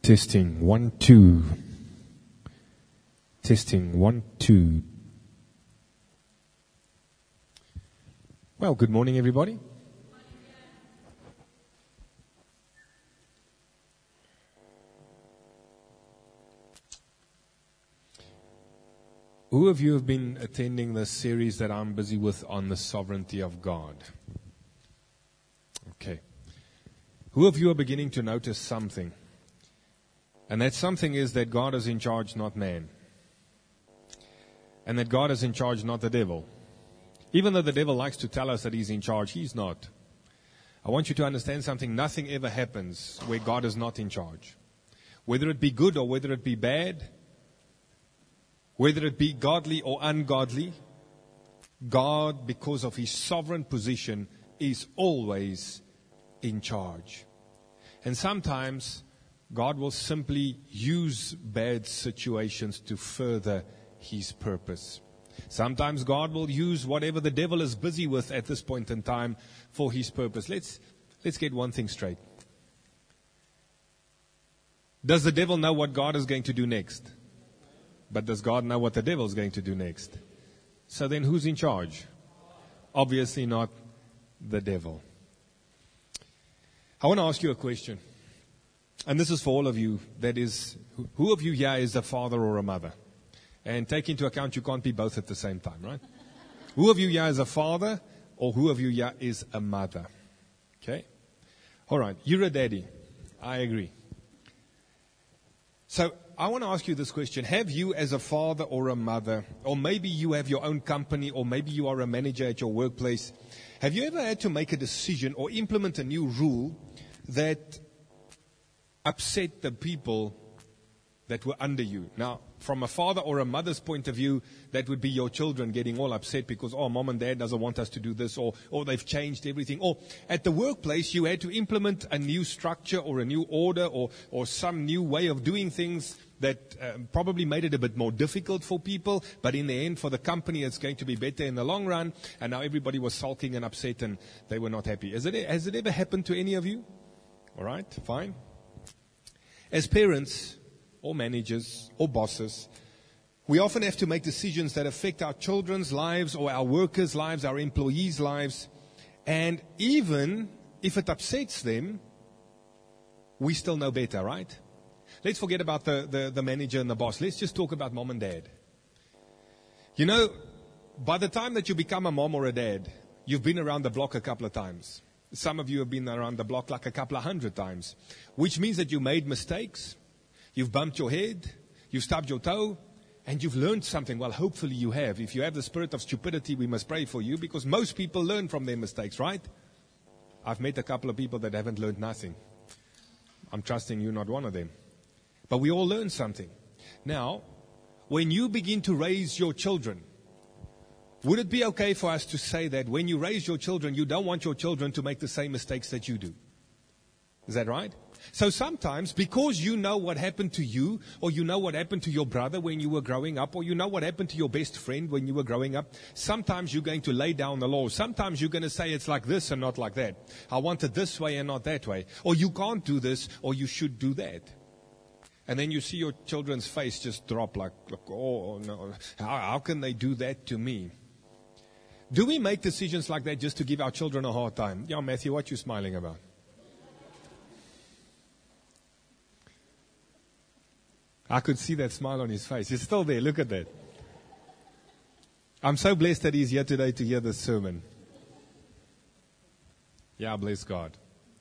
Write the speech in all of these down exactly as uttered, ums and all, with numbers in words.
Testing, one, two. Testing, one, two. Well, good morning, everybody. Who of you have been attending the series that I'm busy with on the sovereignty of God? Okay. Who of you are beginning to notice something? And that something is that God is in charge, not man. And that God is in charge, not the devil. Even though the devil likes to tell us that he's in charge, he's not. I want you to understand something. Nothing ever happens where God is not in charge. Whether it be good or whether it be bad, whether it be godly or ungodly, God, because of His sovereign position, is always in charge. And sometimes God will simply use bad situations to further His purpose. Sometimes God will use whatever the devil is busy with at this point in time for His purpose. Let's, let's get one thing straight. Does the devil know what God is going to do next? But does God know what the devil is going to do next? So then who's in charge? Obviously not the devil. I want to ask you a question. And this is for all of you. That is, who of you here is a father or a mother? And take into account you can't be both at the same time, right? Who of you here is a father or who of you here is a mother? Okay? All right. You're a daddy. I agree. So I want to ask you this question. Have you as a father or a mother, or maybe you have your own company, or maybe you are a manager at your workplace, have you ever had to make a decision or implement a new rule that upset the people that were under you? Now, from a father or a mother's point of view, that would be your children getting all upset because, oh, mom and dad doesn't want us to do this, or, or they've changed everything. Or at the workplace, you had to implement a new structure or a new order or, or some new way of doing things that uh, probably made it a bit more difficult for people. But in the end, for the company, it's going to be better in the long run. And now everybody was sulking and upset and they were not happy. Has it, has it ever happened to any of you? All right, fine. As parents, or managers, or bosses, we often have to make decisions that affect our children's lives or our workers' lives, our employees' lives. And even if it upsets them, we still know better, right? Let's forget about the, the, the manager and the boss. Let's just talk about mom and dad. You know, by the time that you become a mom or a dad, you've been around the block a couple of times. Some of you have been around the block like a couple of hundred times, which means that you made mistakes. You've bumped your head, you've stubbed your toe, and you've learned something. Well, hopefully you have. If you have the spirit of stupidity, we must pray for you, because most people learn from their mistakes, right? I've met a couple of people that haven't learned nothing. I'm trusting you're not one of them. But we all learn something. Now, when you begin to raise your children, would it be okay for us to say that when you raise your children, you don't want your children to make the same mistakes that you do? Is that right? So sometimes, because you know what happened to you, or you know what happened to your brother when you were growing up, or you know what happened to your best friend when you were growing up, sometimes you're going to lay down the law. Sometimes you're going to say it's like this and not like that. I want it this way and not that way. Or you can't do this, or you should do that. And then you see your children's face just drop like, like oh, no, how, how can they do that to me? Do we make decisions like that just to give our children a hard time? Yeah, Matthew, what are you smiling about? I could see that smile on his face. He's still there. Look at that. I'm so blessed that he's here today to hear this sermon. Yeah, bless God.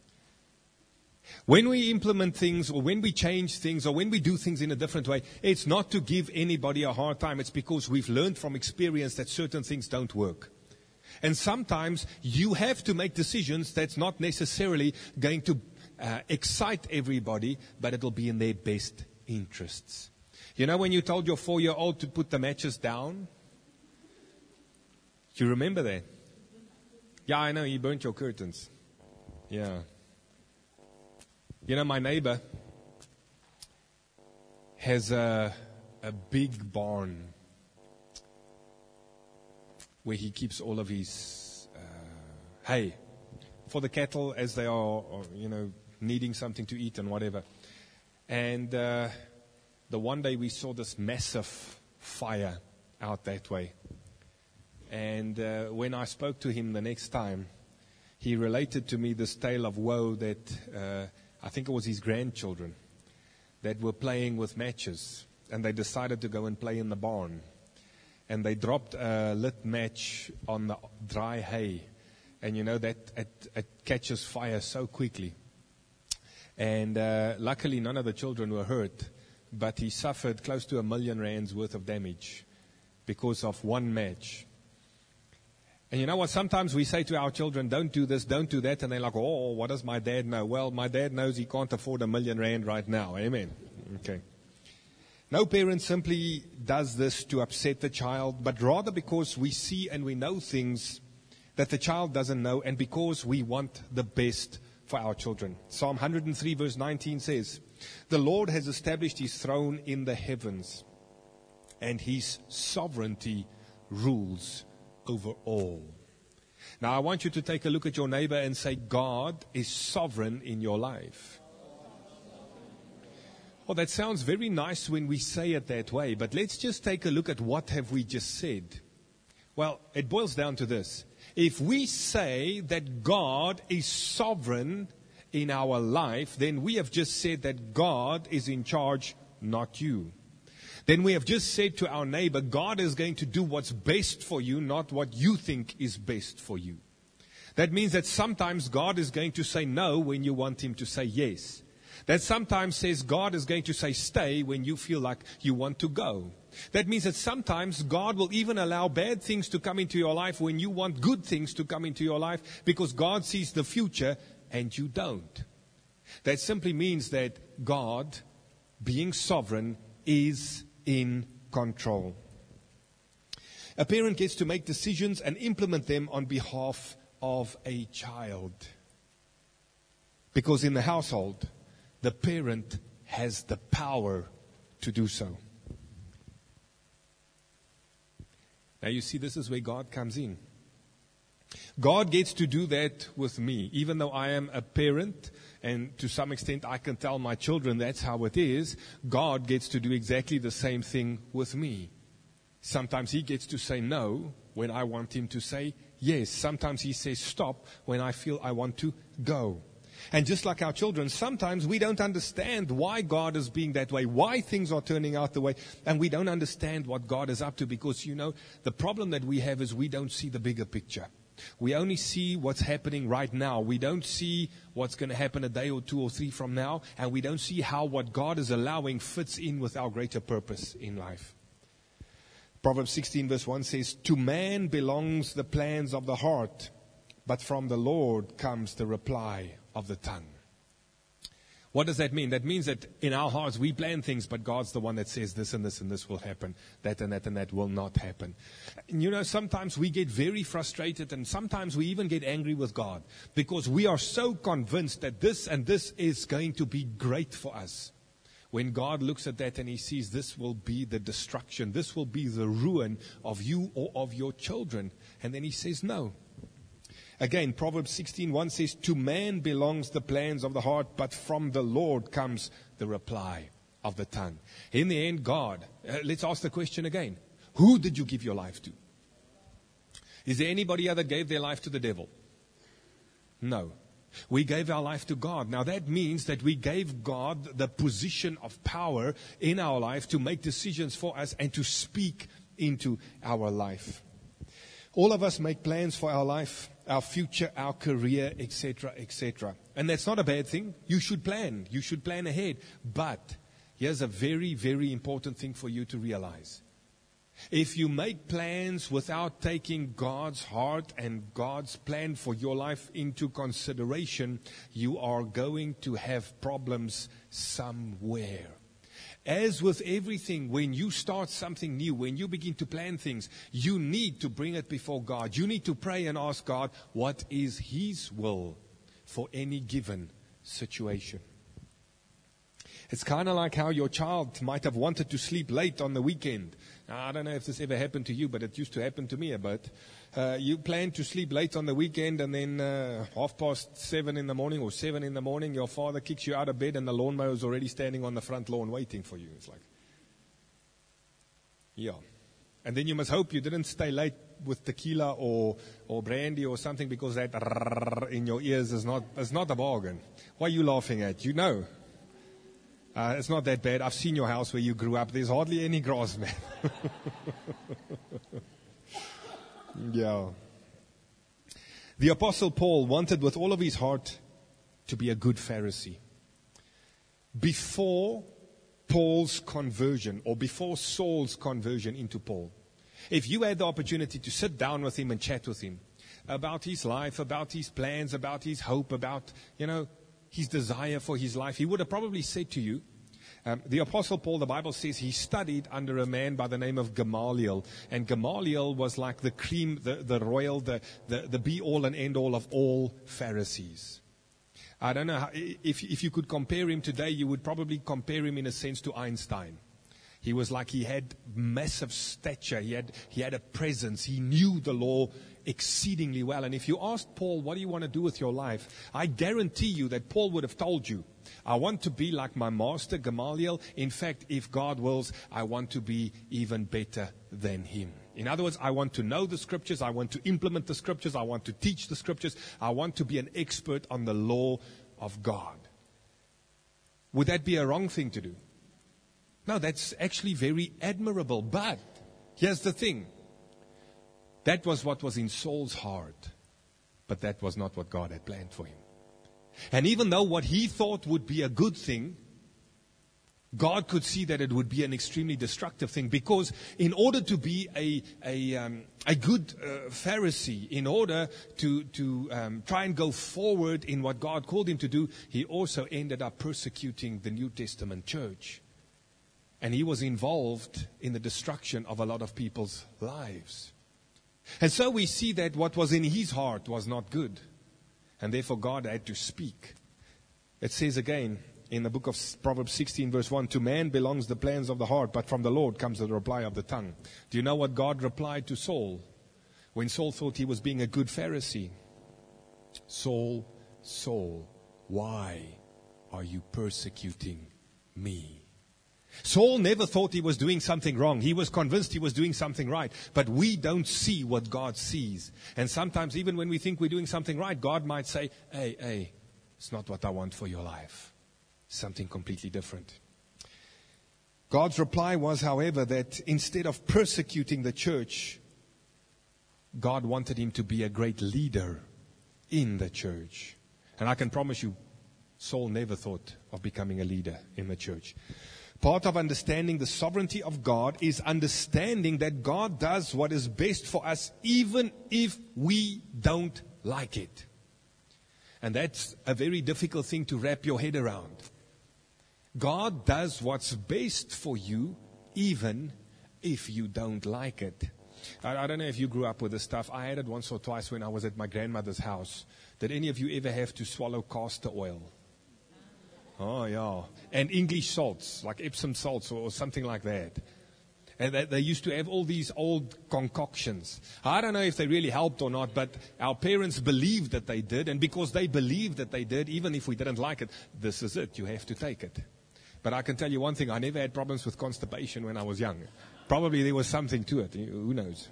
When we implement things, or when we change things, or when we do things in a different way, it's not to give anybody a hard time. It's because we've learned from experience that certain things don't work. And sometimes you have to make decisions that's not necessarily going to uh, excite everybody, but it'll be in their best interests. You know when you told your four-year-old to put the matches down? Do you remember that? Yeah, I know, he burnt your curtains. Yeah. You know, my neighbor has a, a big barn where he keeps all of his uh, hay for the cattle as they are, or, you know, needing something to eat and whatever. And uh, the one day we saw this massive fire out that way. And uh, when I spoke to him the next time, he related to me this tale of woe that uh, I think it was his grandchildren that were playing with matches. And they decided to go and play in the barn. And they dropped a lit match on the dry hay. And you know, that it, it catches fire so quickly. And uh, luckily none of the children were hurt. But he suffered close to a million rands worth of damage because of one match. And you know what? Sometimes we say to our children, don't do this, don't do that. And they're like, oh, what does my dad know? Well, my dad knows he can't afford a million rand right now. Amen. Okay. No parent simply does this to upset the child, but rather because we see and we know things that the child doesn't know, and because we want the best for our children. Psalm one hundred three verse nineteen says, the Lord has established his throne in the heavens, and his sovereignty rules over all. Now I want you to take a look at your neighbor and say, God is sovereign in your life. Well, that sounds very nice when we say it that way, but let's just take a look at what have we just said. Well, it boils down to this. If we say that God is sovereign in our life, then we have just said that God is in charge, not you. Then we have just said to our neighbor, God is going to do what's best for you, not what you think is best for you. That means that sometimes God is going to say no when you want him to say yes. That sometimes says God is going to say stay when you feel like you want to go. That means that sometimes God will even allow bad things to come into your life when you want good things to come into your life, because God sees the future and you don't. That simply means that God, being sovereign, is in control. A parent gets to make decisions and implement them on behalf of a child. Because in the household, the parent has the power to do so. Now you see, this is where God comes in. God gets to do that with me. Even though I am a parent, and to some extent I can tell my children that's how it is, God gets to do exactly the same thing with me. Sometimes he gets to say no when I want him to say yes. Sometimes he says stop when I feel I want to go. And just like our children, sometimes we don't understand why God is being that way, why things are turning out the way, and we don't understand what God is up to, because, you know, the problem that we have is we don't see the bigger picture. We only see what's happening right now. We don't see what's going to happen a day or two or three from now, and we don't see how what God is allowing fits in with our greater purpose in life. Proverbs sixteen verse one says, to man belongs the plans of the heart, but from the Lord comes the reply of the tongue. What does that mean? That means that in our hearts we plan things, but God's the one that says this and this and this will happen, that and that and that will not happen. And you know, sometimes we get very frustrated, and sometimes we even get angry with God because we are so convinced that this and this is going to be great for us. When God looks at that and he sees this will be the destruction, this will be the ruin of you or of your children, and then he says no. Again, Proverbs sixteen one says, to man belongs the plans of the heart, but from the Lord comes the reply of the tongue. In the end, God, uh, let's ask the question again. Who did you give your life to? Is there anybody here that gave their life to the devil? No. We gave our life to God. Now that means that we gave God the position of power in our life to make decisions for us and to speak into our life. All of us make plans for our life, our future, our career, et cetera, et cetera. And that's not a bad thing. You should plan. You should plan ahead. But here's a very, very important thing for you to realize. If you make plans without taking God's heart and God's plan for your life into consideration, you are going to have problems somewhere. As with everything, when you start something new, when you begin to plan things, you need to bring it before God. You need to pray and ask God, what is His will for any given situation? It's kind of like how your child might have wanted to sleep late on the weekend. Now, I don't know if this ever happened to you, but it used to happen to me a bit. Uh, you plan to sleep late on the weekend, and then uh, half past seven in the morning or seven in the morning, your father kicks you out of bed, and the lawnmower is already standing on the front lawn waiting for you. It's like, yeah. And then you must hope you didn't stay late with tequila or, or brandy or something, because that in your ears is not, is not a bargain. What are you laughing at? You know. Uh, it's not that bad. I've seen your house where you grew up. There's hardly any grass, man. Yeah. The Apostle Paul wanted with all of his heart to be a good Pharisee. Before Paul's conversion, or before Saul's conversion into Paul, if you had the opportunity to sit down with him and chat with him about his life, about his plans, about his hope, about, you know, his desire for his life, he would have probably said to you, um, the Apostle Paul, the Bible says he studied under a man by the name of Gamaliel. And Gamaliel was like the cream, the, the royal, the, the, the be-all and end-all of all Pharisees. I don't know, how, if, if you could compare him today, you would probably compare him in a sense to Einstein. He was like, he had massive stature, he had, he had a presence, he knew the law exceedingly well. And if you asked Paul, what do you want to do with your life? I guarantee you that Paul would have told you, I want to be like my master Gamaliel. In fact, if God wills, I want to be even better than him. In other words, I want to know the scriptures, I want to implement the scriptures, I want to teach the scriptures, I want to be an expert on the law of God. Would that be a wrong thing to do? No, that's actually very admirable. But here's the thing. That was what was in Saul's heart. But that was not what God had planned for him. And even though what he thought would be a good thing, God could see that it would be an extremely destructive thing. Because in order to be a a, um, a good uh, Pharisee, in order to, to um, try and go forward in what God called him to do, he also ended up persecuting the New Testament church. And he was involved in the destruction of a lot of people's lives. And so we see that what was in his heart was not good. And therefore God had to speak. It says again in the book of Proverbs sixteen verse one, to man belongs the plans of the heart, but from the Lord comes the reply of the tongue. Do you know what God replied to Saul? When Saul thought he was being a good Pharisee. Saul, Saul, why are you persecuting me? Saul never thought he was doing something wrong. He was convinced he was doing something right. But we don't see what God sees. And sometimes even when we think we're doing something right, God might say, hey, hey, it's not what I want for your life. Something completely different. God's reply was, however, that instead of persecuting the church, God wanted him to be a great leader in the church. And I can promise you, Saul never thought of becoming a leader in the church. Part of understanding the sovereignty of God is understanding that God does what is best for us, even if we don't like it. And that's a very difficult thing to wrap your head around. God does what's best for you, even if you don't like it. I, I don't know if you grew up with this stuff. I had it once or twice when I was at my grandmother's house. Did any of you ever have to swallow castor oil? Oh, yeah. And English salts, like Epsom salts or, or something like that. And they, they used to have all these old concoctions. I don't know if they really helped or not, but our parents believed that they did. And because they believed that they did, even if we didn't like it, this is it. You have to take it. But I can tell you one thing. I never had problems with constipation when I was young. Probably there was something to it. Who knows?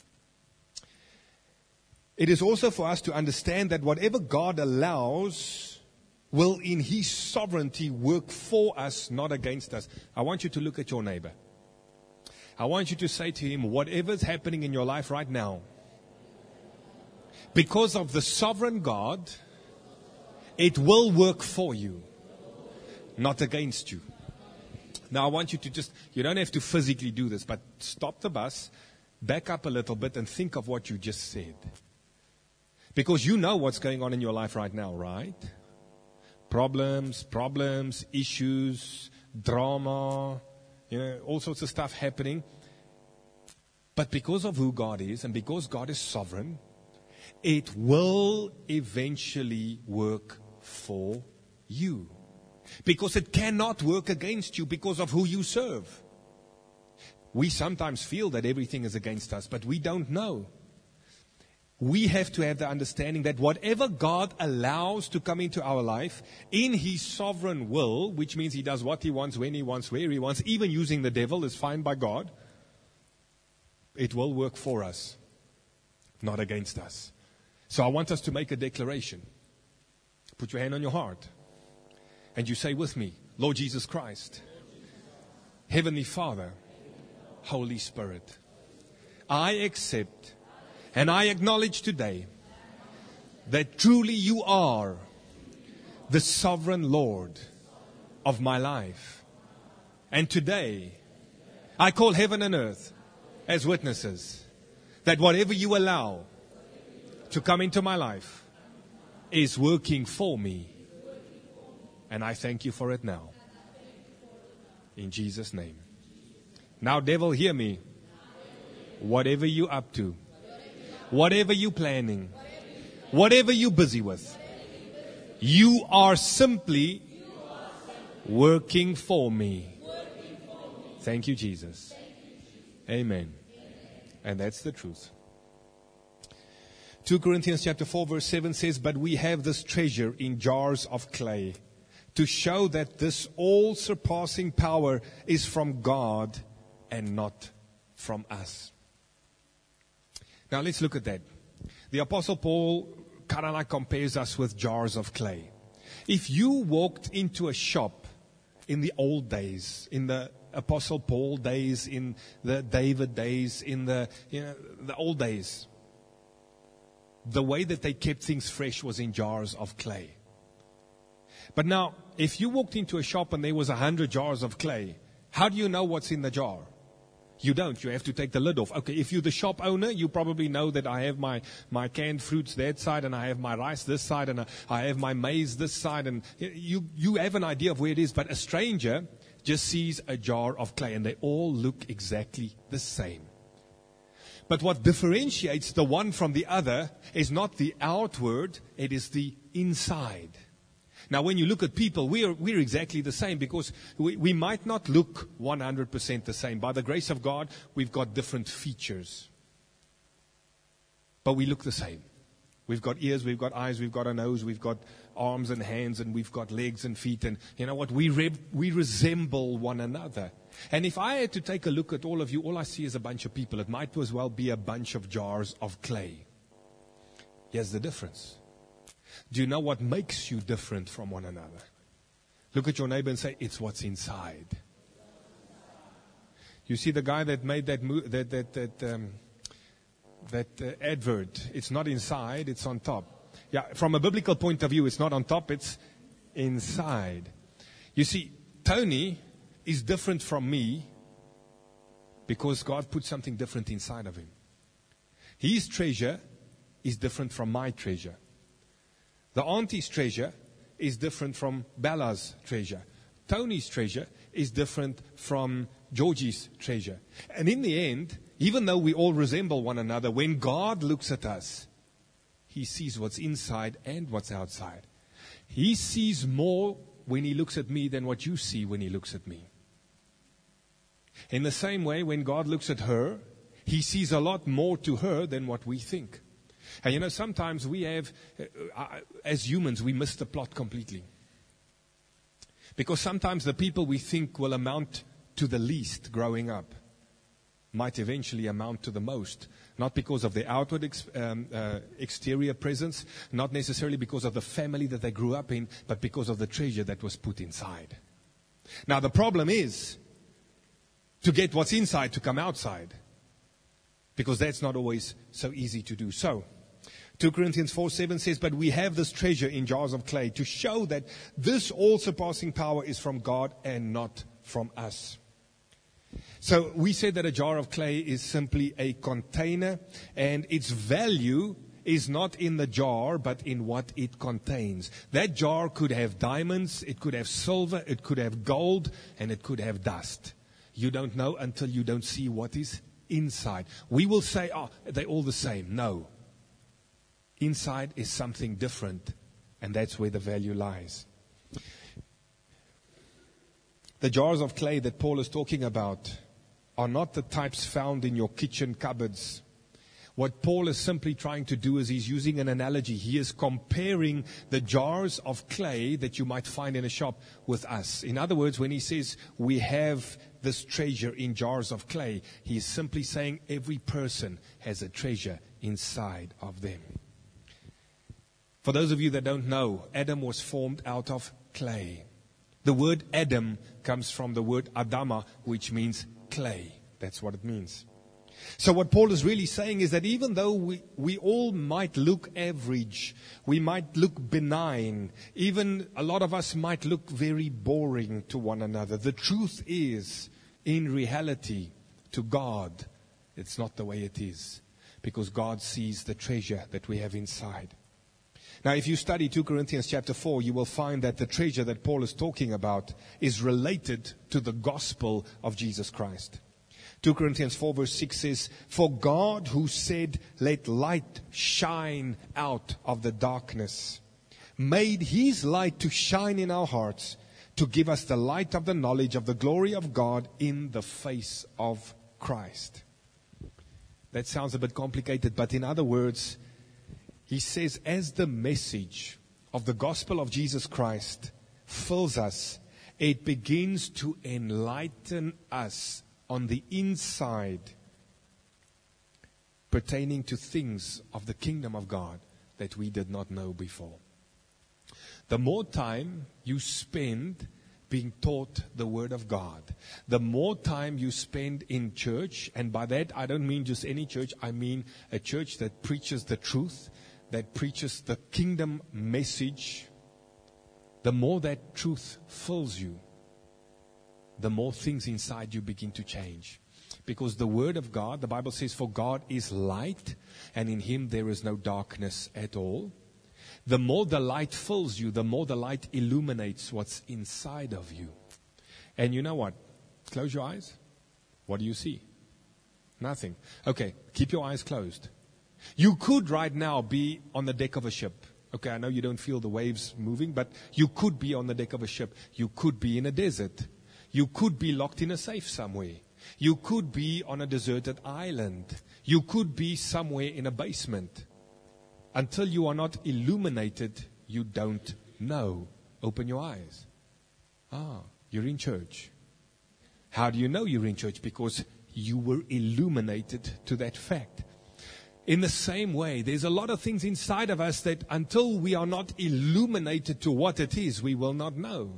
It is also for us to understand that whatever God allows will in His sovereignty work for us, not against us. I want you to look at your neighbor. I want you to say to him, whatever's happening in your life right now, because of the sovereign God, it will work for you, not against you. Now I want you to just, you don't have to physically do this, but stop the bus, back up a little bit and think of what you just said. Because you know what's going on in your life right now, right? Problems, problems, issues, drama, you know, all sorts of stuff happening. But because of who God is and because God is sovereign, it will eventually work for you. Because it cannot work against you because of who you serve. We sometimes feel that everything is against us, but we don't know. We have to have the understanding that whatever God allows to come into our life in His sovereign will, which means He does what He wants, when He wants, where He wants, even using the devil is fine by God, it will work for us, not against us. So I want us to make a declaration. Put your hand on your heart and you say with me, Lord Jesus Christ, Heavenly Father, Holy Spirit, I accept and I acknowledge today that truly you are the sovereign Lord of my life. And today, I call heaven and earth as witnesses that whatever you allow to come into my life is working for me. And I thank you for it now. In Jesus' name. Now, devil, hear me. Whatever you're up to, whatever you're planning, whatever you're busy with, you are simply working for me. Thank you, Jesus. Amen. And that's the truth. Second Corinthians chapter four verse seven says, but we have this treasure in jars of clay to show that this all-surpassing power is from God and not from us. Now let's look at that. The Apostle Paul kind of like compares us with jars of clay. If you walked into a shop in the old days, in the Apostle Paul days, in the David days, in the you know the old days, the way that they kept things fresh was in jars of clay. But now, if you walked into a shop and there was a hundred jars of clay, how do you know what's in the jar? You don't. You have to take the lid off. Okay, if you're the shop owner, you probably know that I have my, my canned fruits that side, and I have my rice this side, and I have my maize this side, and you, you have an idea of where it is. But a stranger just sees a jar of clay, and they all look exactly the same. But what differentiates the one from the other is not the outward, it is the inside. Now, when you look at people, we're, we're exactly the same because we, we might not look one hundred percent the same. By the grace of God, we've got different features. But we look the same. We've got ears, we've got eyes, we've got a nose, we've got arms and hands, and we've got legs and feet. And you know what? We, re- we resemble one another. And if I had to take a look at all of you, all I see is a bunch of people. It might as well be a bunch of jars of clay. Here's the difference. Do you know what makes you different from one another? Look at your neighbor and say, it's what's inside. You see the guy that made that mo- that that that, um, that uh, advert. It's not inside, it's on top. Yeah, from a biblical point of view, it's not on top, it's inside. You see, Tony is different from me because God put something different inside of him. His treasure is different from my treasure. The auntie's treasure is different from Bella's treasure. Tony's treasure is different from Georgie's treasure. And in the end, even though we all resemble one another, when God looks at us, He sees what's inside and what's outside. He sees more when He looks at me than what you see when He looks at me. In the same way, when God looks at her, He sees a lot more to her than what we think. And you know, sometimes we have, uh, as humans, we miss the plot completely. Because sometimes the people we think will amount to the least growing up might eventually amount to the most. Not because of their outward ex- um, uh, exterior presence, not necessarily because of the family that they grew up in, but because of the treasure that was put inside. Now the problem is to get what's inside to come outside. Because that's not always so easy to do. So, Second Corinthians four seven says, but we have this treasure in jars of clay to show that this all-surpassing power is from God and not from us. So we said that a jar of clay is simply a container, and its value is not in the jar, but in what it contains. That jar could have diamonds, it could have silver, it could have gold, and it could have dust. You don't know until you don't see what is inside. We will say, oh, they're all the same. No. Inside is something different, and that's where the value lies. The jars of clay that Paul is talking about are not the types found in your kitchen cupboards. What Paul is simply trying to do is he's using an analogy. He is comparing the jars of clay that you might find in a shop with us. In other words, when he says we have this treasure in jars of clay, he is simply saying every person has a treasure inside of them. For those of you that don't know, Adam was formed out of clay. The word Adam comes from the word Adama, which means clay. That's what it means. So what Paul is really saying is that even though we, we all might look average, we might look benign, even a lot of us might look very boring to one another, the truth is, in reality, to God, it's not the way it is. Because God sees the treasure that we have inside. Now, if you study Second Corinthians chapter four, you will find that the treasure that Paul is talking about is related to the gospel of Jesus Christ. Second Corinthians four verse six says, "For God who said, 'Let light shine out of the darkness,' made his light to shine in our hearts to give us the light of the knowledge of the glory of God in the face of Christ." That sounds a bit complicated, but in other words, he says, as the message of the gospel of Jesus Christ fills us, it begins to enlighten us on the inside pertaining to things of the kingdom of God that we did not know before. The more time you spend being taught the Word of God, the more time you spend in church, and by that I don't mean just any church, I mean a church that preaches the truth, that preaches the kingdom message, the more that truth fills you, the more things inside you begin to change. Because the Word of God, the Bible says, "For God is light, and in Him there is no darkness at all." The more the light fills you, the more the light illuminates what's inside of you. And you know what? Close your eyes. What do you see? Nothing. Okay, keep your eyes closed. You could right now be on the deck of a ship. Okay, I know you don't feel the waves moving, but you could be on the deck of a ship. You could be in a desert. You could be locked in a safe somewhere. You could be on a deserted island. You could be somewhere in a basement. Until you are not illuminated, you don't know. Open your eyes. Ah, you're in church. How do you know you're in church? Because you were illuminated to that fact. In the same way, there's a lot of things inside of us that until we are not illuminated to what it is, we will not know.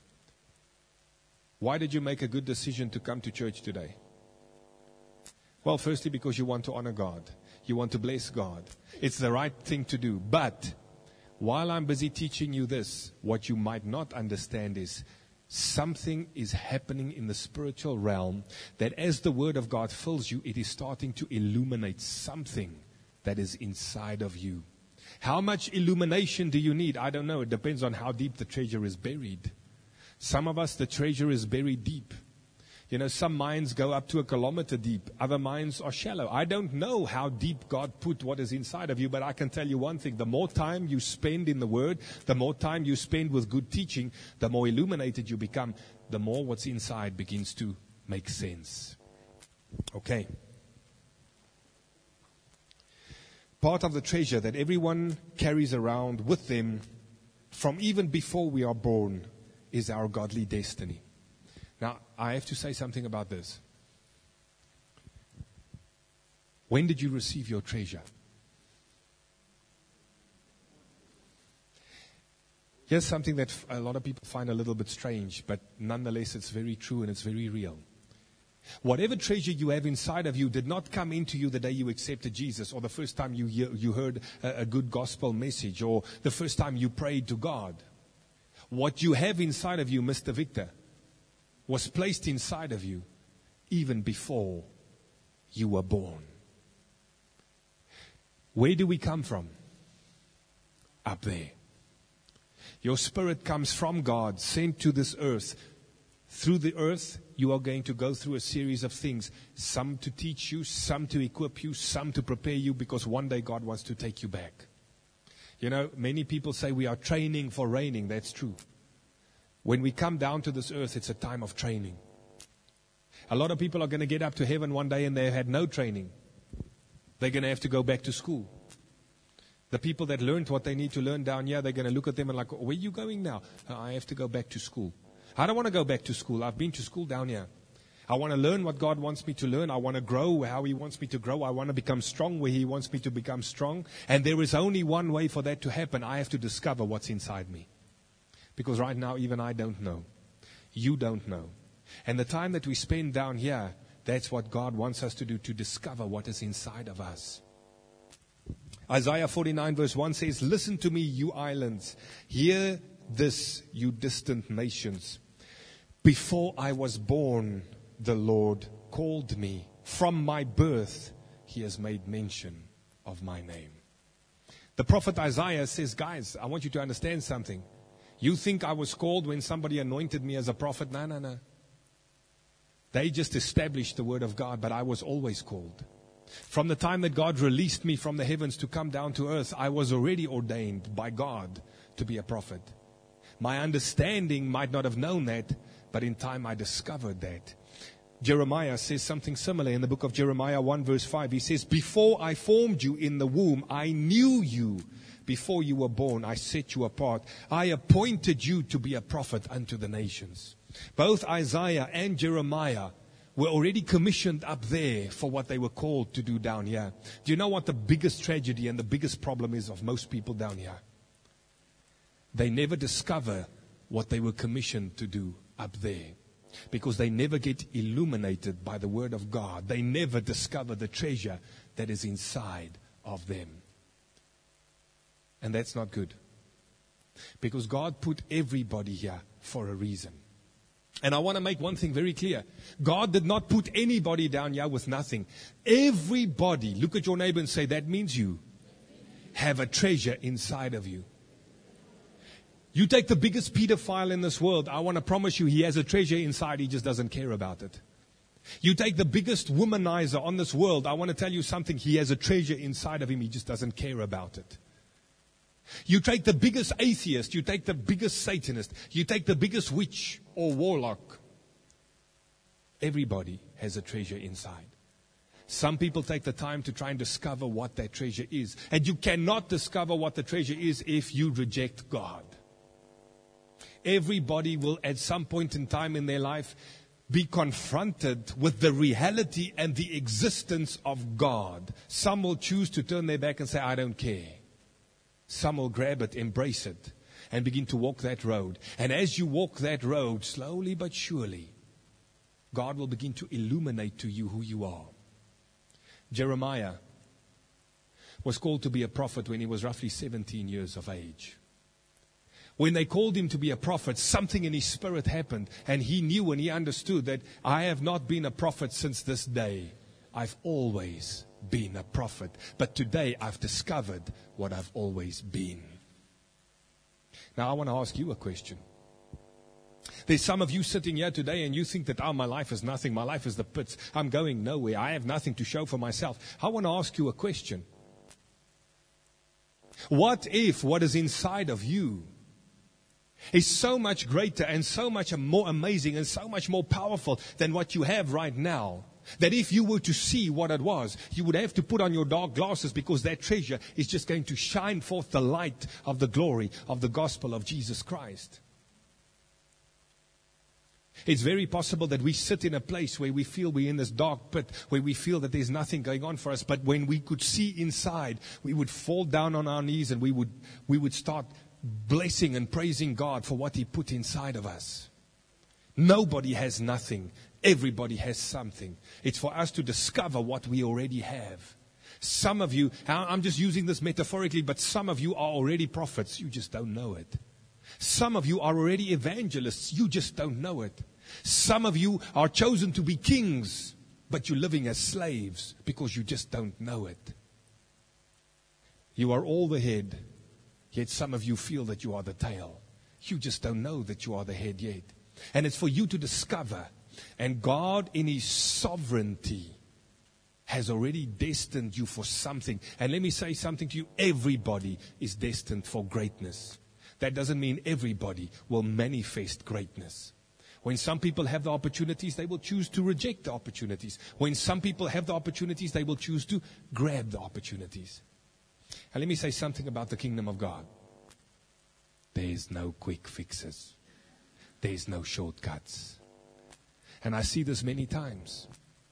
Why did you make a good decision to come to church today? Well, firstly, because you want to honor God. You want to bless God. It's the right thing to do. But while I'm busy teaching you this, what you might not understand is something is happening in the spiritual realm that as the Word of God fills you, it is starting to illuminate something that is inside of you. How much illumination do you need? I don't know. It depends on how deep the treasure is buried. Some of us, the treasure is buried deep. You know, some mines go up to a kilometer deep. Other mines are shallow. I don't know how deep God put what is inside of you, but I can tell you one thing. The more time you spend in the Word, the more time you spend with good teaching, the more illuminated you become, the more what's inside begins to make sense. Okay. Part of the treasure that everyone carries around with them from even before we are born is our godly destiny. Now, I have to say something about this. When did you receive your treasure? Here's something that a lot of people find a little bit strange, but nonetheless it's very true and it's very real. Whatever treasure you have inside of you did not come into you the day you accepted Jesus, or the first time you, you heard a, a good gospel message, or the first time you prayed to God. What you have inside of you, Mister Victor, was placed inside of you even before you were born. Where do we come from? Up there. Your spirit comes from God, sent to this earth. Through the earth, you are going to go through a series of things. Some to teach you, some to equip you, some to prepare you, because one day God wants to take you back. You know, many people say we are training for reigning. That's true. When we come down to this earth, it's a time of training. A lot of people are going to get up to heaven one day and they had no training. They're going to have to go back to school. The people that learned what they need to learn down here, they're going to look at them and like, where are you going now? "Uh, I have to go back to school. I don't want to go back to school. I've been to school down here. I want to learn what God wants me to learn. I want to grow how He wants me to grow. I want to become strong where He wants me to become strong. And there is only one way for that to happen. I have to discover what's inside me. Because right now, even I don't know. You don't know. And the time that we spend down here, that's what God wants us to do, to discover what is inside of us. Isaiah forty-nine verse one says, "Listen to me, you islands. Hear this, you distant nations. Before I was born, the Lord called me. From my birth, He has made mention of my name." The prophet Isaiah says, guys, I want you to understand something. You think I was called when somebody anointed me as a prophet? No, no, no. They just established the word of God, but I was always called. From the time that God released me from the heavens to come down to earth, I was already ordained by God to be a prophet. My understanding might not have known that, but in time I discovered that. Jeremiah says something similar in the book of Jeremiah one verse five. He says, "Before I formed you in the womb, I knew you. Before you were born, I set you apart. I appointed you to be a prophet unto the nations." Both Isaiah and Jeremiah were already commissioned up there for what they were called to do down here. Do you know what the biggest tragedy and the biggest problem is of most people down here? They never discover what they were commissioned to do up there. Because they never get illuminated by the word of God. They never discover the treasure that is inside of them. And that's not good. Because God put everybody here for a reason. And I want to make one thing very clear. God did not put anybody down here with nothing. Everybody, look at your neighbor and say, that means you have a treasure inside of you. You take the biggest pedophile in this world, I want to promise you he has a treasure inside, he just doesn't care about it. You take the biggest womanizer on this world, I want to tell you something, he has a treasure inside of him, he just doesn't care about it. You take the biggest atheist, you take the biggest Satanist, you take the biggest witch or warlock. Everybody has a treasure inside. Some people take the time to try and discover what that treasure is. And you cannot discover what the treasure is if you reject God. Everybody will at some point in time in their life be confronted with the reality and the existence of God. Some will choose to turn their back and say, I don't care. Some will grab it, embrace it, and begin to walk that road. And as you walk that road, slowly but surely, God will begin to illuminate to you who you are. Jeremiah was called to be a prophet when he was roughly seventeen years of age. When they called him to be a prophet, something in his spirit happened, and he knew and he understood that I have not been a prophet since this day. I've always been a prophet, but today I've discovered what I've always been. Now I want to ask you a question. There's some of you sitting here today and you think that, oh, my life is nothing, my life is the pits, I'm going nowhere, I have nothing to show for myself. I want to ask you a question. What if what is inside of you is so much greater and so much more amazing and so much more powerful than what you have right now, that if you were to see what it was, you would have to put on your dark glasses, because that treasure is just going to shine forth the light of the glory of the gospel of Jesus Christ. It's very possible that we sit in a place where we feel we're in this dark pit, where we feel that there's nothing going on for us. But when we could see inside, we would fall down on our knees and we would we would start blessing and praising God for what He put inside of us. Nobody has nothing. Everybody has something. It's for us to discover what we already have. Some of you, I'm just using this metaphorically, but some of you are already prophets. You just don't know it. Some of you are already evangelists. You just don't know it. Some of you are chosen to be kings, but you're living as slaves because you just don't know it. You are all the head, yet some of you feel that you are the tail. You just don't know that you are the head yet. And it's for you to discover. And God in His sovereignty has already destined you for something. And let me say something to you. Everybody is destined for greatness. that doesn't mean everybody will manifest greatness. When some people have the opportunities, they will choose to reject the opportunities. When some people have the opportunities, they will choose to grab the opportunities. And let me say something about the kingdom of God. There is no quick fixes. There is no shortcuts. And I see this many times.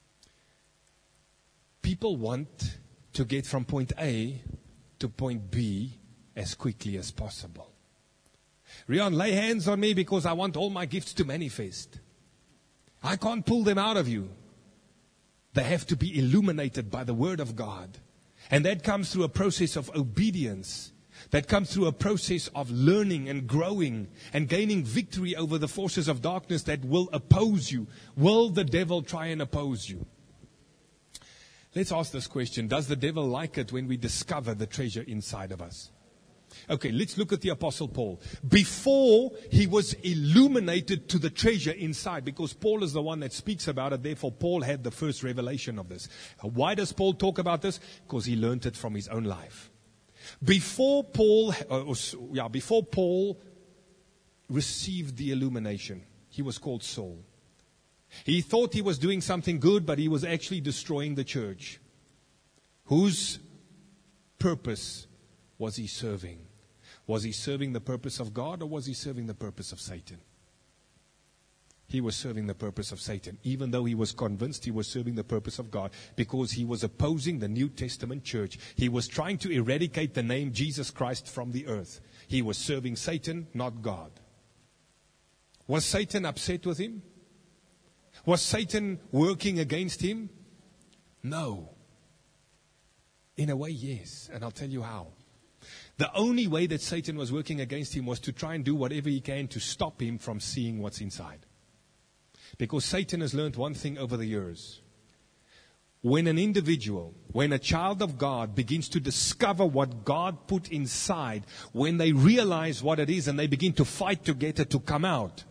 People want to get from point A to point B as quickly as possible. Rion, lay hands on me because I want all my gifts to manifest. I can't pull them out of you. They have to be illuminated by the Word of God. And that comes through a process of obedience. That comes through a process of learning and growing and gaining victory over the forces of darkness that will oppose you. Will the devil try and oppose you? Let's ask this question. Does the devil like it when we discover the treasure inside of us? Okay, let's look at the Apostle Paul. Before he was illuminated to the treasure inside, because Paul is the one that speaks about it, therefore Paul had the first revelation of this. Why does Paul talk about this? Because he learned it from his own life. Before Paul, uh, yeah, before Paul received the illumination, he was called Saul. He thought he was doing something good, but he was actually destroying the church. Whose purpose was he serving? Was he serving the purpose of God, or was he serving the purpose of Satan? He was serving the purpose of Satan. Even though he was convinced he was serving the purpose of God, because he was opposing the New Testament church. He was trying to eradicate the name Jesus Christ from the earth. He was serving Satan, not God. Was Satan upset with him? Was Satan working against him? No. In a way, yes. And I'll tell you how. The only way that Satan was working against him was to try and do whatever he can to stop him from seeing what's inside. Because Satan has learned one thing over the years. When an individual, when a child of God begins to discover what God put inside, when they realize what it is and they begin to fight to get it to come out,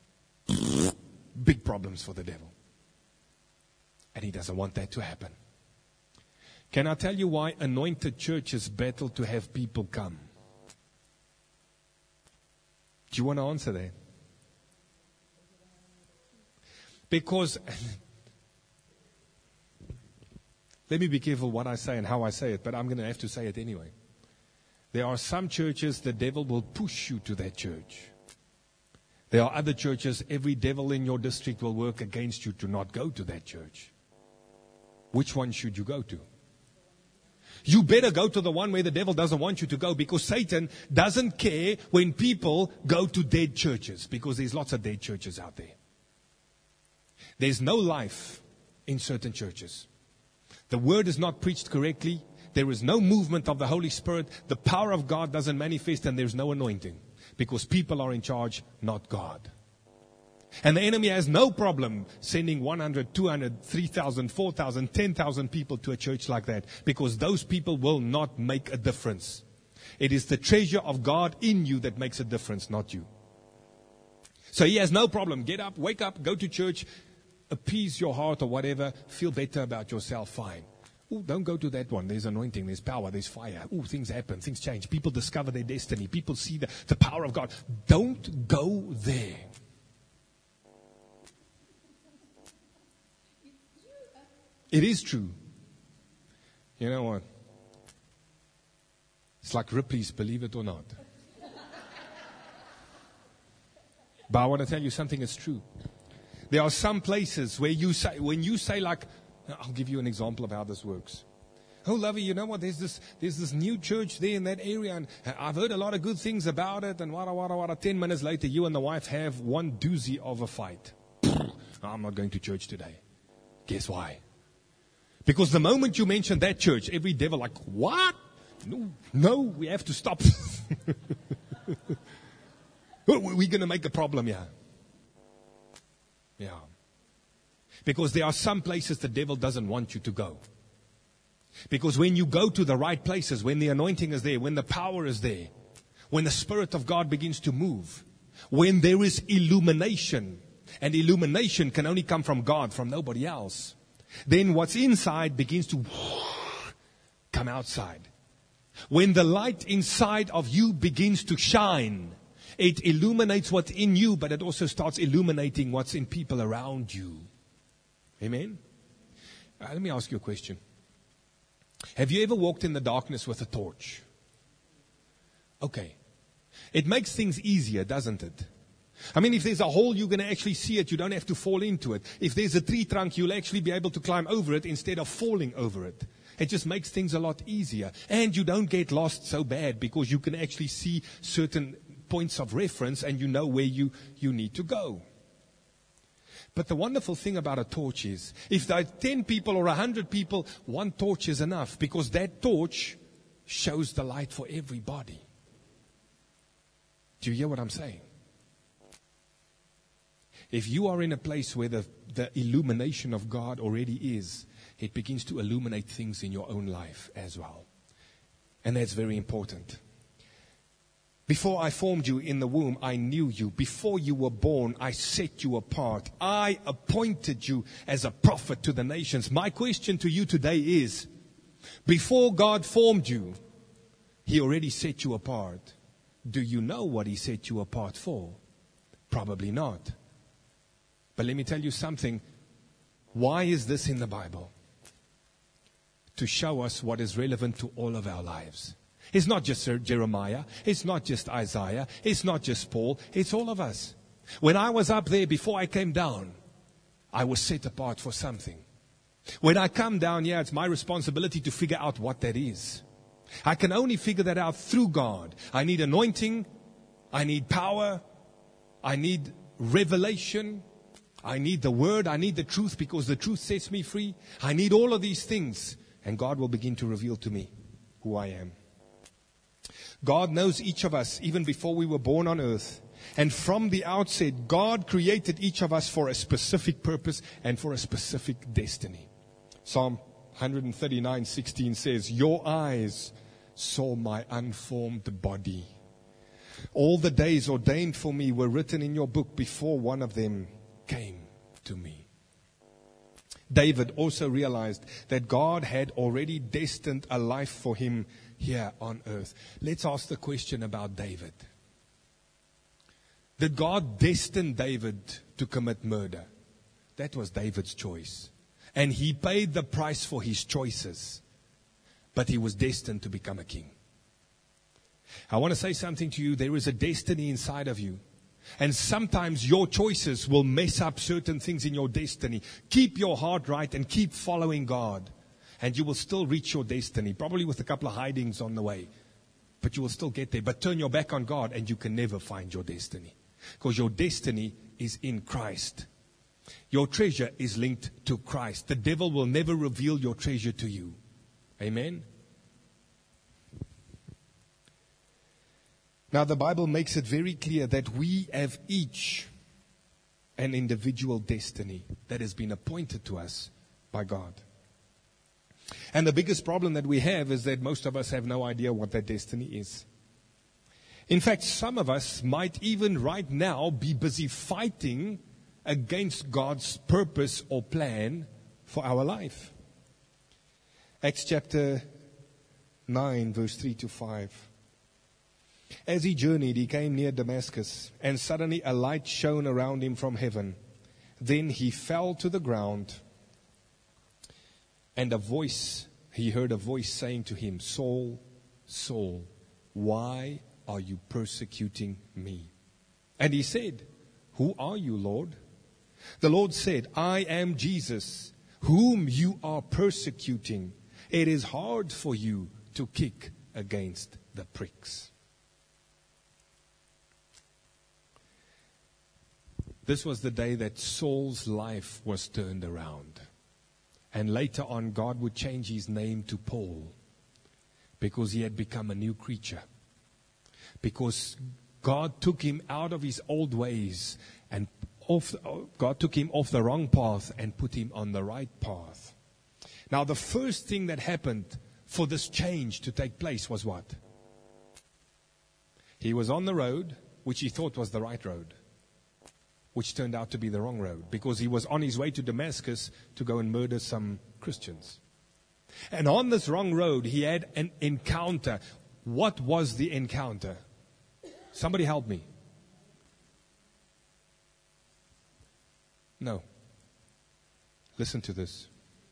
big problems for the devil. And he doesn't want that to happen. Can I tell you why anointed churches battle to have people come? Do you want to answer that? Because, let me be careful what I say and how I say it, but I'm going to have to say it anyway. There are some churches the devil will push you to that church. There are other churches, every devil in your district will work against you to not go to that church. Which one should you go to? You better go to the one where the devil doesn't want you to go, because Satan doesn't care when people go to dead churches, because there's lots of dead churches out there. There's no life in certain churches. The word is not preached correctly. There is no movement of the Holy Spirit. The power of God doesn't manifest, and there's no anointing, because people are in charge, not God. And the enemy has no problem sending one hundred, two hundred, three thousand, four thousand, ten thousand people to a church like that, because those people will not make a difference. It is the treasure of God in you that makes a difference, not you. So he has no problem. Get up, wake up, go to church, appease your heart or whatever, feel better about yourself, fine. Ooh, don't go to that one. There's anointing, there's power, there's fire. Ooh, things happen, things change. People discover their destiny. People see the, the power of God. Don't go there. It is true. You know what? It's like Ripley's, believe it or not. But I want to tell you something that's true. There are some places where you say, when you say like, I'll give you an example of how this works. Oh, Lovey, you know what? There's this, there's this new church there in that area, and I've heard a lot of good things about it, and wada, wada, wada. Ten minutes later, you and the wife have one doozy of a fight. I'm not going to church today. Guess why? Because the moment you mention that church, every devil like, what? No, no, we have to stop. We're going to make a problem here. Yeah. Because there are some places the devil doesn't want you to go. Because when you go to the right places, when the anointing is there, when the power is there, when the Spirit of God begins to move, when there is illumination, and illumination can only come from God, from nobody else, then what's inside begins to come outside. When the light inside of you begins to shine, it illuminates what's in you, but it also starts illuminating what's in people around you. Amen? Uh, let me ask you a question. Have you ever walked in the darkness with a torch? Okay. It makes things easier, doesn't it? I mean, if there's a hole, you're going to actually see it. You don't have to fall into it. If there's a tree trunk, you'll actually be able to climb over it instead of falling over it. It just makes things a lot easier. And you don't get lost so bad because you can actually see certain points of reference and you know where you, you need to go. But the wonderful thing about a torch is, if there are ten people or one hundred people, one torch is enough because that torch shows the light for everybody. Do you hear what I'm saying? If you are in a place where the, the illumination of God already is, it begins to illuminate things in your own life as well. And that's very important. Before I formed you in the womb, I knew you. Before you were born, I set you apart. I appointed you as a prophet to the nations. My question to you today is, before God formed you, He already set you apart. Do you know what He set you apart for? Probably not. But let me tell you something. Why is this in the Bible? To show us what is relevant to all of our lives. It's not just Jeremiah. It's not just Isaiah. It's not just Paul. It's all of us. When I was up there, before I came down, I was set apart for something. When I come down here, it's my responsibility to figure out what that is. I can only figure that out through God. I need anointing. I need power. I need revelation. I need the word. I need the truth because the truth sets me free. I need all of these things. And God will begin to reveal to me who I am. God knows each of us even before we were born on earth. And from the outset, God created each of us for a specific purpose and for a specific destiny. Psalm one thirty-nine sixteen says, "Your eyes saw my unformed body. All the days ordained for me were written in your book before one of them came to me." David also realized that God had already destined a life for him here on earth. Let's ask the question about David. Did God destine David to commit murder? That was David's choice. And he paid the price for his choices. But he was destined to become a king. I want to say something to you. There is a destiny inside of you. And sometimes your choices will mess up certain things in your destiny. Keep your heart right and keep following God. And you will still reach your destiny. Probably with a couple of hidings on the way. But you will still get there. But turn your back on God and you can never find your destiny. Because your destiny is in Christ. Your treasure is linked to Christ. The devil will never reveal your treasure to you. Amen? Now the Bible makes it very clear that we have each an individual destiny that has been appointed to us by God. And the biggest problem that we have is that most of us have no idea what that destiny is. In fact, some of us might even right now be busy fighting against God's purpose or plan for our life. Acts chapter nine, verse three to five. As he journeyed, he came near Damascus, and suddenly a light shone around him from heaven. Then he fell to the ground, and a voice, he heard a voice saying to him, "Saul, Saul, why are you persecuting me?" And he said, "Who are you, Lord?" The Lord said, "I am Jesus, whom you are persecuting. It is hard for you to kick against the pricks." This was the day that Saul's life was turned around. And later on, God would change his name to Paul because he had become a new creature. Because God took him out of his old ways and off, God took him off the wrong path and put him on the right path. Now, the first thing that happened for this change to take place was what? He was on the road, which he thought was the right road, which turned out to be the wrong road, because he was on his way to Damascus to go and murder some Christians. And on this wrong road, he had an encounter. What was the encounter? Somebody help me. No. Listen to this.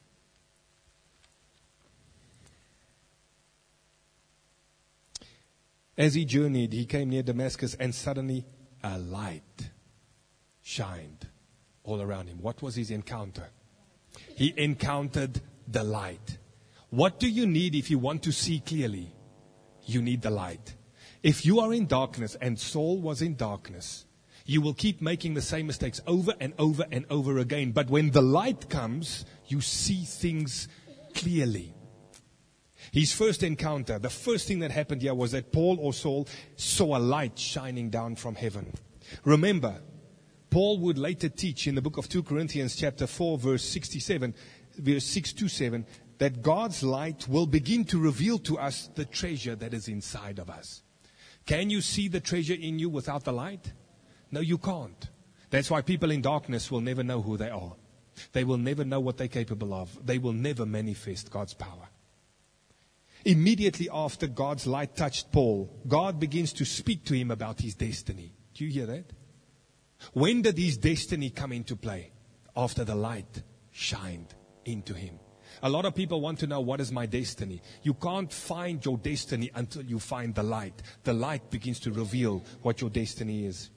As he journeyed, he came near Damascus, and suddenly a light shined all around him. What was his encounter? He encountered the light. What do you need if you want to see clearly? You need the light. If you are in darkness, and Saul was in darkness, you will keep making the same mistakes over and over and over again. But when the light comes, you see things clearly. His first encounter, the first thing that happened here was that Paul or Saul saw a light shining down from heaven. Remember, Paul would later teach in the book of Second Corinthians chapter four, verse sixty-seven, verse six to seven, that God's light will begin to reveal to us the treasure that is inside of us. Can you see the treasure in you without the light? No, you can't. That's why people in darkness will never know who they are. They will never know what they're capable of. They will never manifest God's power. Immediately after God's light touched Paul, God begins to speak to him about his destiny. Do you hear that? When did his destiny come into play? After the light shined into him. A lot of people want to know, what is my destiny? You can't find your destiny until you find the light. The light begins to reveal what your destiny is.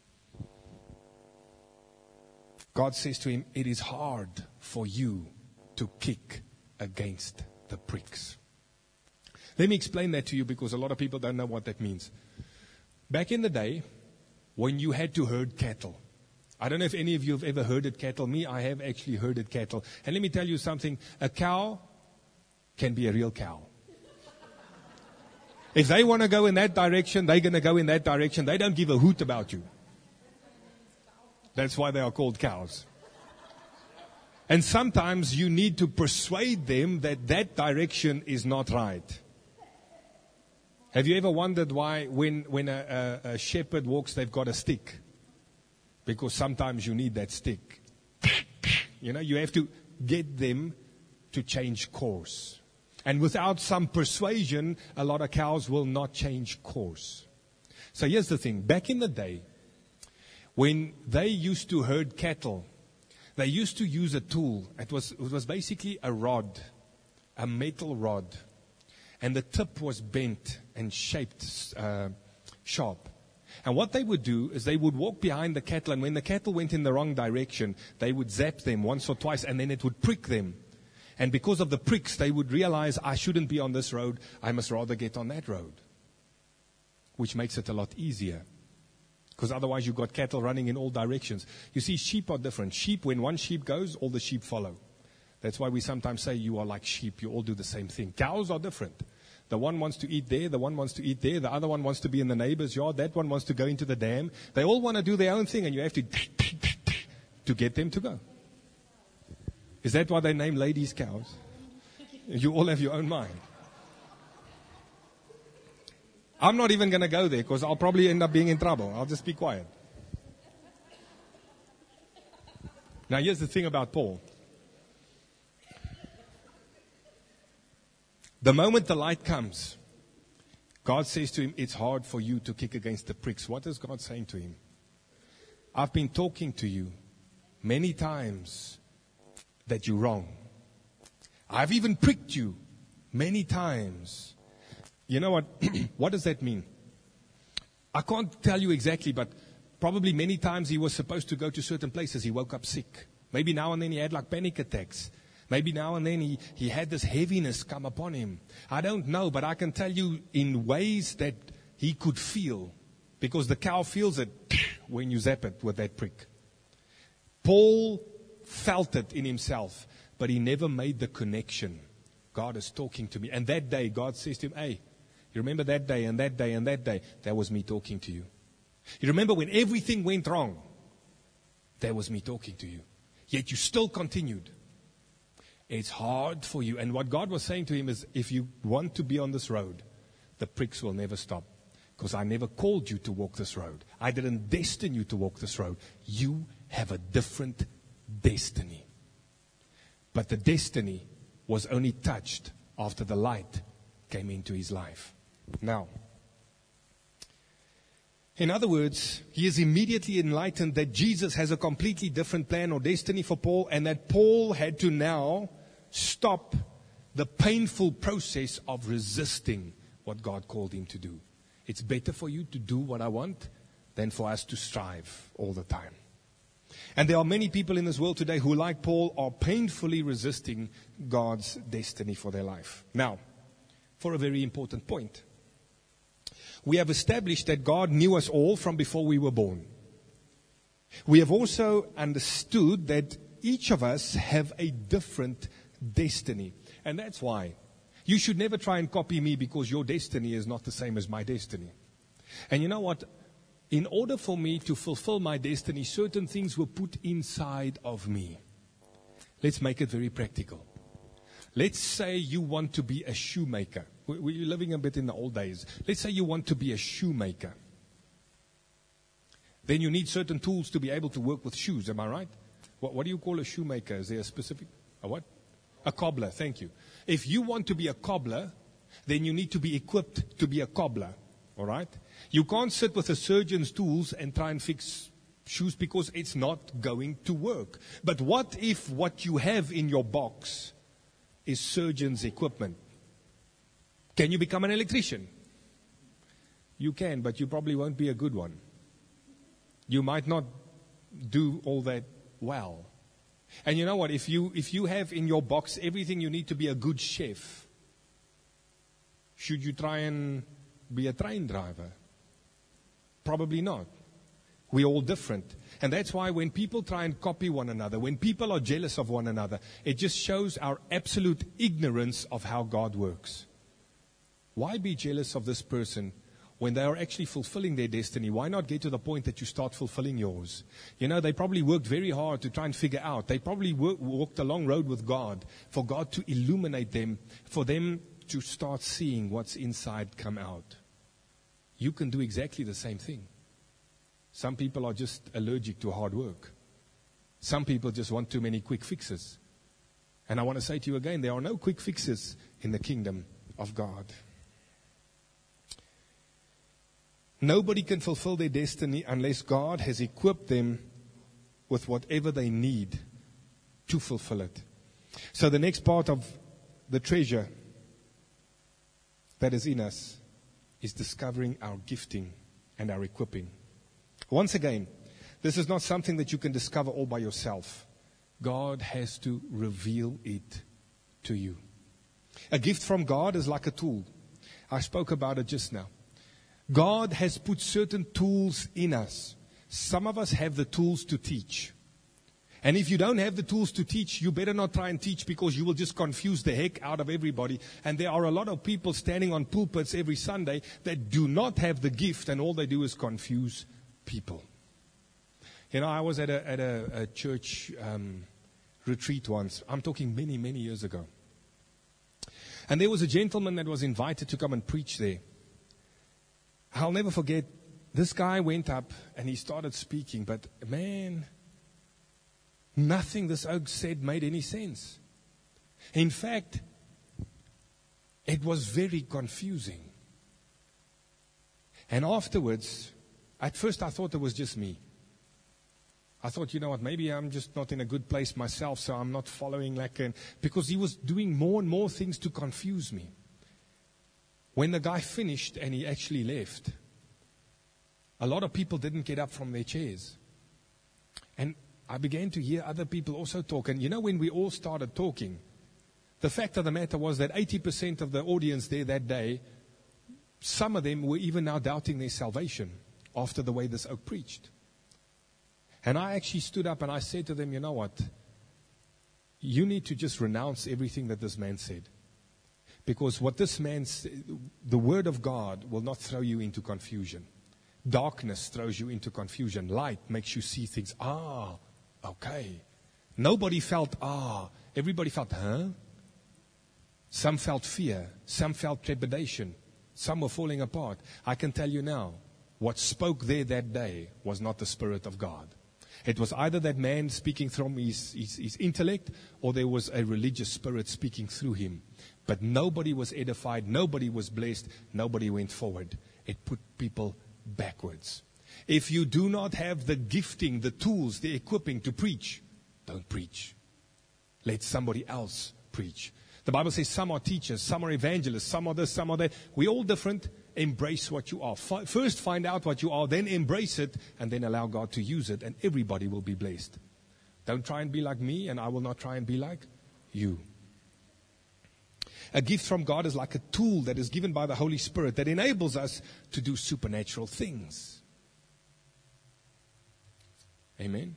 God says to him, it is hard for you to kick against the pricks. Let me explain that to you, because a lot of people don't know what that means. Back in the day, when you had to herd cattle, I don't know if any of you have ever herded cattle. Me, I have actually herded cattle. And let me tell you something. A cow can be a real cow. If they want to go in that direction, they're going to go in that direction. They don't give a hoot about you. That's why they are called cows. And sometimes you need to persuade them that that direction is not right. Have you ever wondered why when, when a, a, a shepherd walks, they've got a stick? Because sometimes you need that stick. You know, you have to get them to change course. And without some persuasion, a lot of cows will not change course. So here's the thing. Back in the day, when they used to herd cattle, they used to use a tool. It was, it was basically a rod, a metal rod. And the tip was bent and shaped uh, sharp. And what they would do is they would walk behind the cattle, and when the cattle went in the wrong direction, they would zap them once or twice, and then it would prick them. And because of the pricks, they would realize, I shouldn't be on this road, I must rather get on that road. Which makes it a lot easier. Because otherwise you've got cattle running in all directions. You see, sheep are different. Sheep, when one sheep goes, all the sheep follow. That's why we sometimes say you are like sheep, you all do the same thing. Cows are different. The one wants to eat there, the one wants to eat there, the other one wants to be in the neighbor's yard, that one wants to go into the dam. They all want to do their own thing, and you have to to get them to go. Is that why they name ladies cows? You all have your own mind. I'm not even going to go there, because I'll probably end up being in trouble. I'll just be quiet. Now here's the thing about Paul. The moment the light comes, God says to him, it's hard for you to kick against the pricks. What is God saying to him? I've been talking to you many times that you're wrong. I've even pricked you many times. You know what? What does that mean? I can't tell you exactly, but probably many times he was supposed to go to certain places. He woke up sick. Maybe now and then he had like panic attacks. Maybe now and then he, he had this heaviness come upon him. I don't know, but I can tell you in ways that he could feel. Because the cow feels it when you zap it with that prick. Paul felt it in himself, but he never made the connection. God is talking to me. And that day, God says to him, hey, you remember that day and that day and that day? That was me talking to you. You remember when everything went wrong? That was me talking to you. Yet you still continued. It's hard for you. And what God was saying to him is, if you want to be on this road, the pricks will never stop. Because I never called you to walk this road. I didn't destine you to walk this road. You have a different destiny. But the destiny was only touched after the light came into his life. Now, in other words, he is immediately enlightened that Jesus has a completely different plan or destiny for Paul, and that Paul had to now stop the painful process of resisting what God called him to do. It's better for you to do what I want than for us to strive all the time. And there are many people in this world today who, like Paul, are painfully resisting God's destiny for their life. Now, for a very important point. We have established that God knew us all from before we were born. We have also understood that each of us have a different destiny. And that's why you should never try and copy me, because your destiny is not the same as my destiny. And you know what? In order for me to fulfill my destiny, certain things were put inside of me. Let's make it very practical. Let's say you want to be a shoemaker. We're living a bit in the old days. Let's say you want to be a shoemaker. Then you need certain tools to be able to work with shoes. Am I right? What, what do you call a shoemaker? Is there a specific, a what? A cobbler, thank you. If you want to be a cobbler, then you need to be equipped to be a cobbler. All right? You can't sit with a surgeon's tools and try and fix shoes, because it's not going to work. But what if what you have in your box is surgeon's equipment? Can you become an electrician? You can, but you probably won't be a good one. You might not do all that well. And you know what? If you if you have in your box everything you need to be a good chef, should you try and be a train driver? Probably not. We're all different. And that's why when people try and copy one another, when people are jealous of one another, it just shows our absolute ignorance of how God works. Why be jealous of this person when they are actually fulfilling their destiny? Why not get to the point that you start fulfilling yours? You know, they probably worked very hard to try and figure out. They probably work, walked a long road with God for God to illuminate them, for them to start seeing what's inside come out. You can do exactly the same thing. Some people are just allergic to hard work. Some people just want too many quick fixes. And I want to say to you again, there are no quick fixes in the kingdom of God. Nobody can fulfill their destiny unless God has equipped them with whatever they need to fulfill it. So the next part of the treasure that is in us is discovering our gifting and our equipping. Once again, this is not something that you can discover all by yourself. God has to reveal it to you. A gift from God is like a tool. I spoke about it just now. God has put certain tools in us. Some of us have the tools to teach. And if you don't have the tools to teach, you better not try and teach, because you will just confuse the heck out of everybody. And there are a lot of people standing on pulpits every Sunday that do not have the gift, and all they do is confuse people. You know, I was at a, at a, a church um, retreat once. I'm talking many, many years ago. And there was a gentleman that was invited to come and preach there. I'll never forget, this guy went up and he started speaking, but man, nothing this oak said made any sense. In fact, it was very confusing. And afterwards, at first I thought it was just me. I thought, you know what, maybe I'm just not in a good place myself, so I'm not following like an, because he was doing more and more things to confuse me. When the guy finished and he actually left, a lot of people didn't get up from their chairs. And I began to hear other people also talk. And you know, when we all started talking, the fact of the matter was that eighty percent of the audience there that day, some of them were even now doubting their salvation after the way this oak preached. And I actually stood up and I said to them, you know what? You need to just renounce everything that this man said. Because what this man said, the word of God will not throw you into confusion. Darkness throws you into confusion. Light makes you see things. Ah, okay. Nobody felt, ah. Everybody felt, huh? Some felt fear. Some felt trepidation. Some were falling apart. I can tell you now, what spoke there that day was not the Spirit of God. It was either that man speaking from his, his, his intellect, or there was a religious spirit speaking through him. But nobody was edified, nobody was blessed, nobody went forward. It put people backwards. If you do not have the gifting, the tools, the equipping to preach, don't preach. Let somebody else preach. The Bible says some are teachers, some are evangelists, some are this, some are that. We're all different. Embrace what you are. First find out what you are, then embrace it, and then allow God to use it, and everybody will be blessed. Don't try and be like me, and I will not try and be like you. A gift from God is like a tool that is given by the Holy Spirit that enables us to do supernatural things. Amen.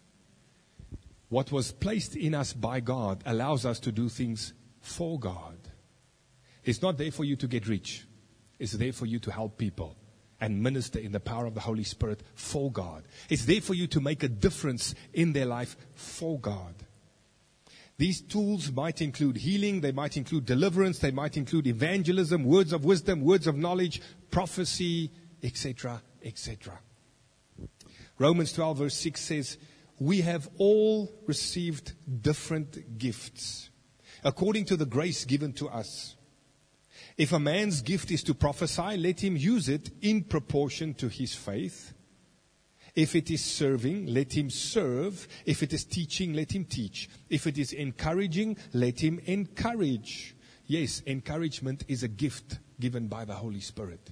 What was placed in us by God allows us to do things for God. It's not there for you to get rich. It's there for you to help people and minister in the power of the Holy Spirit for God. It's there for you to make a difference in their life for God. These tools might include healing, they might include deliverance, they might include evangelism, words of wisdom, words of knowledge, prophecy, et cetera, et cetera. Romans twelve verse six says, we have all received different gifts according to the grace given to us. If a man's gift is to prophesy, let him use it in proportion to his faith. If it is serving, let him serve. If it is teaching, let him teach. If it is encouraging, let him encourage. Yes, encouragement is a gift given by the Holy Spirit.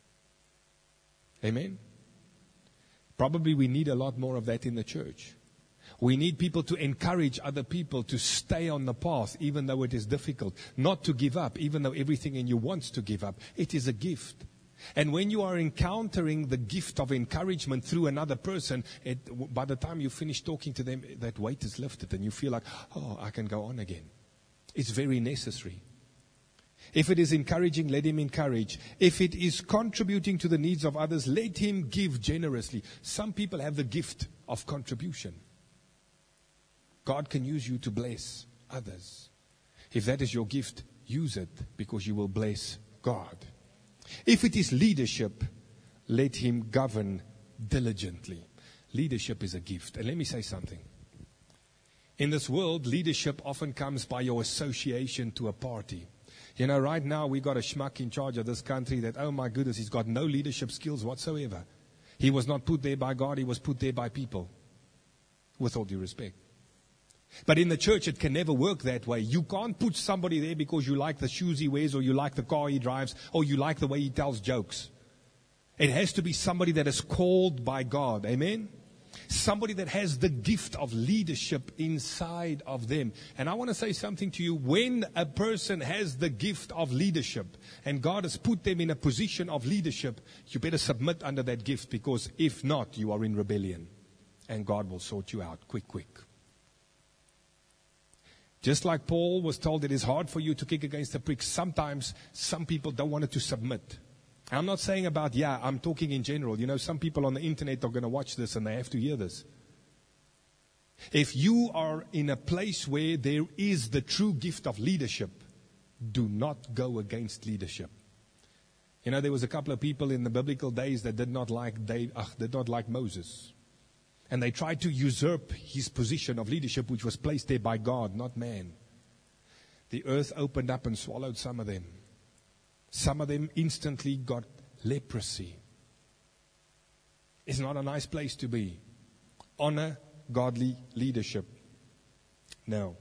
Amen? Probably we need a lot more of that in the church. We need people to encourage other people to stay on the path, even though it is difficult. Not to give up, even though everything in you wants to give up. It is a gift. And when you are encountering the gift of encouragement through another person, it, by the time you finish talking to them, that weight is lifted and you feel like, oh, I can go on again. It's very necessary. If it is encouraging, let him encourage. If it is contributing to the needs of others, let him give generously. Some people have the gift of contribution. God can use you to bless others. If that is your gift, use it because you will bless God. If it is leadership, let him govern diligently. Leadership is a gift. And let me say something. In this world, leadership often comes by your association to a party. You know, right now we got a schmuck in charge of this country that, oh my goodness, he's got no leadership skills whatsoever. He was not put there by God, he was put there by people. With all due respect. But in the church, it can never work that way. You can't put somebody there because you like the shoes he wears, or you like the car he drives, or you like the way he tells jokes. It has to be somebody that is called by God. Amen? Somebody that has the gift of leadership inside of them. And I want to say something to you. When a person has the gift of leadership, and God has put them in a position of leadership, you better submit under that gift, because if not, you are in rebellion. And God will sort you out quick, quick. Just like Paul was told, it is hard for you to kick against the pricks. Sometimes some people don't want to submit. I'm not saying about, yeah, I'm talking in general. You know, some people on the internet are going to watch this and they have to hear this. If you are in a place where there is the true gift of leadership, do not go against leadership. You know, there was a couple of people in the biblical days that did not like Dave, uh, did not like Moses. And they tried to usurp his position of leadership, which was placed there by God, not man. The earth opened up and swallowed some of them. Some of them instantly got leprosy. It's not a nice place to be. Honor godly leadership. Now,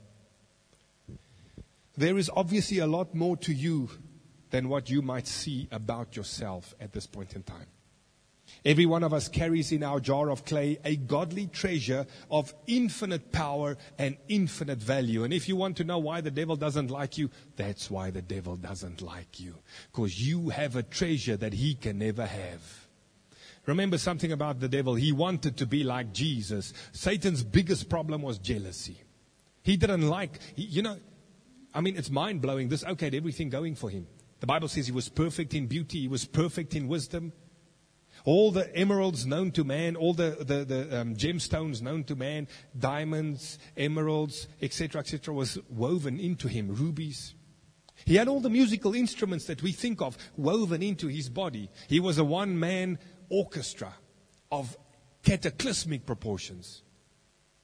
there is obviously a lot more to you than what you might see about yourself at this point in time. Every one of us carries in our jar of clay a godly treasure of infinite power and infinite value. And if you want to know why the devil doesn't like you, that's why the devil doesn't like you. Because you have a treasure that he can never have. Remember something about the devil. He wanted to be like Jesus. Satan's biggest problem was jealousy. He didn't like, you know, I mean, it's mind-blowing. This oak had everything going for him. The Bible says he was perfect in beauty. He was perfect in wisdom. All the emeralds known to man, all the, the, the um, gemstones known to man, diamonds, emeralds, et cetera, et cetera, was woven into him, rubies. He had all the musical instruments that we think of woven into his body. He was a one-man orchestra of cataclysmic proportions.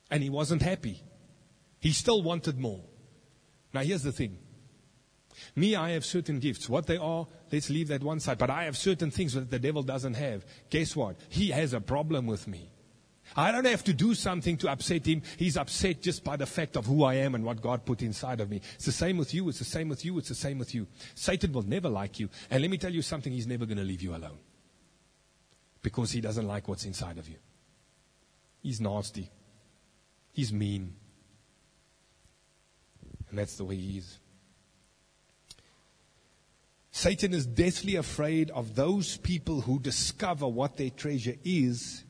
And he wasn't happy. He still wanted more. Now here's the thing. Me, I have certain gifts. What they are, let's leave that one side. But I have certain things that the devil doesn't have. Guess what? He has a problem with me. I don't have to do something to upset him. He's upset just by the fact of who I am and what God put inside of me. It's the same with you. It's the same with you. It's the same with you. Satan will never like you. And let me tell you something. He's never going to leave you alone. Because he doesn't like what's inside of you. He's nasty. He's mean. And that's the way he is. Satan is deathly afraid of those people who discover what their treasure is.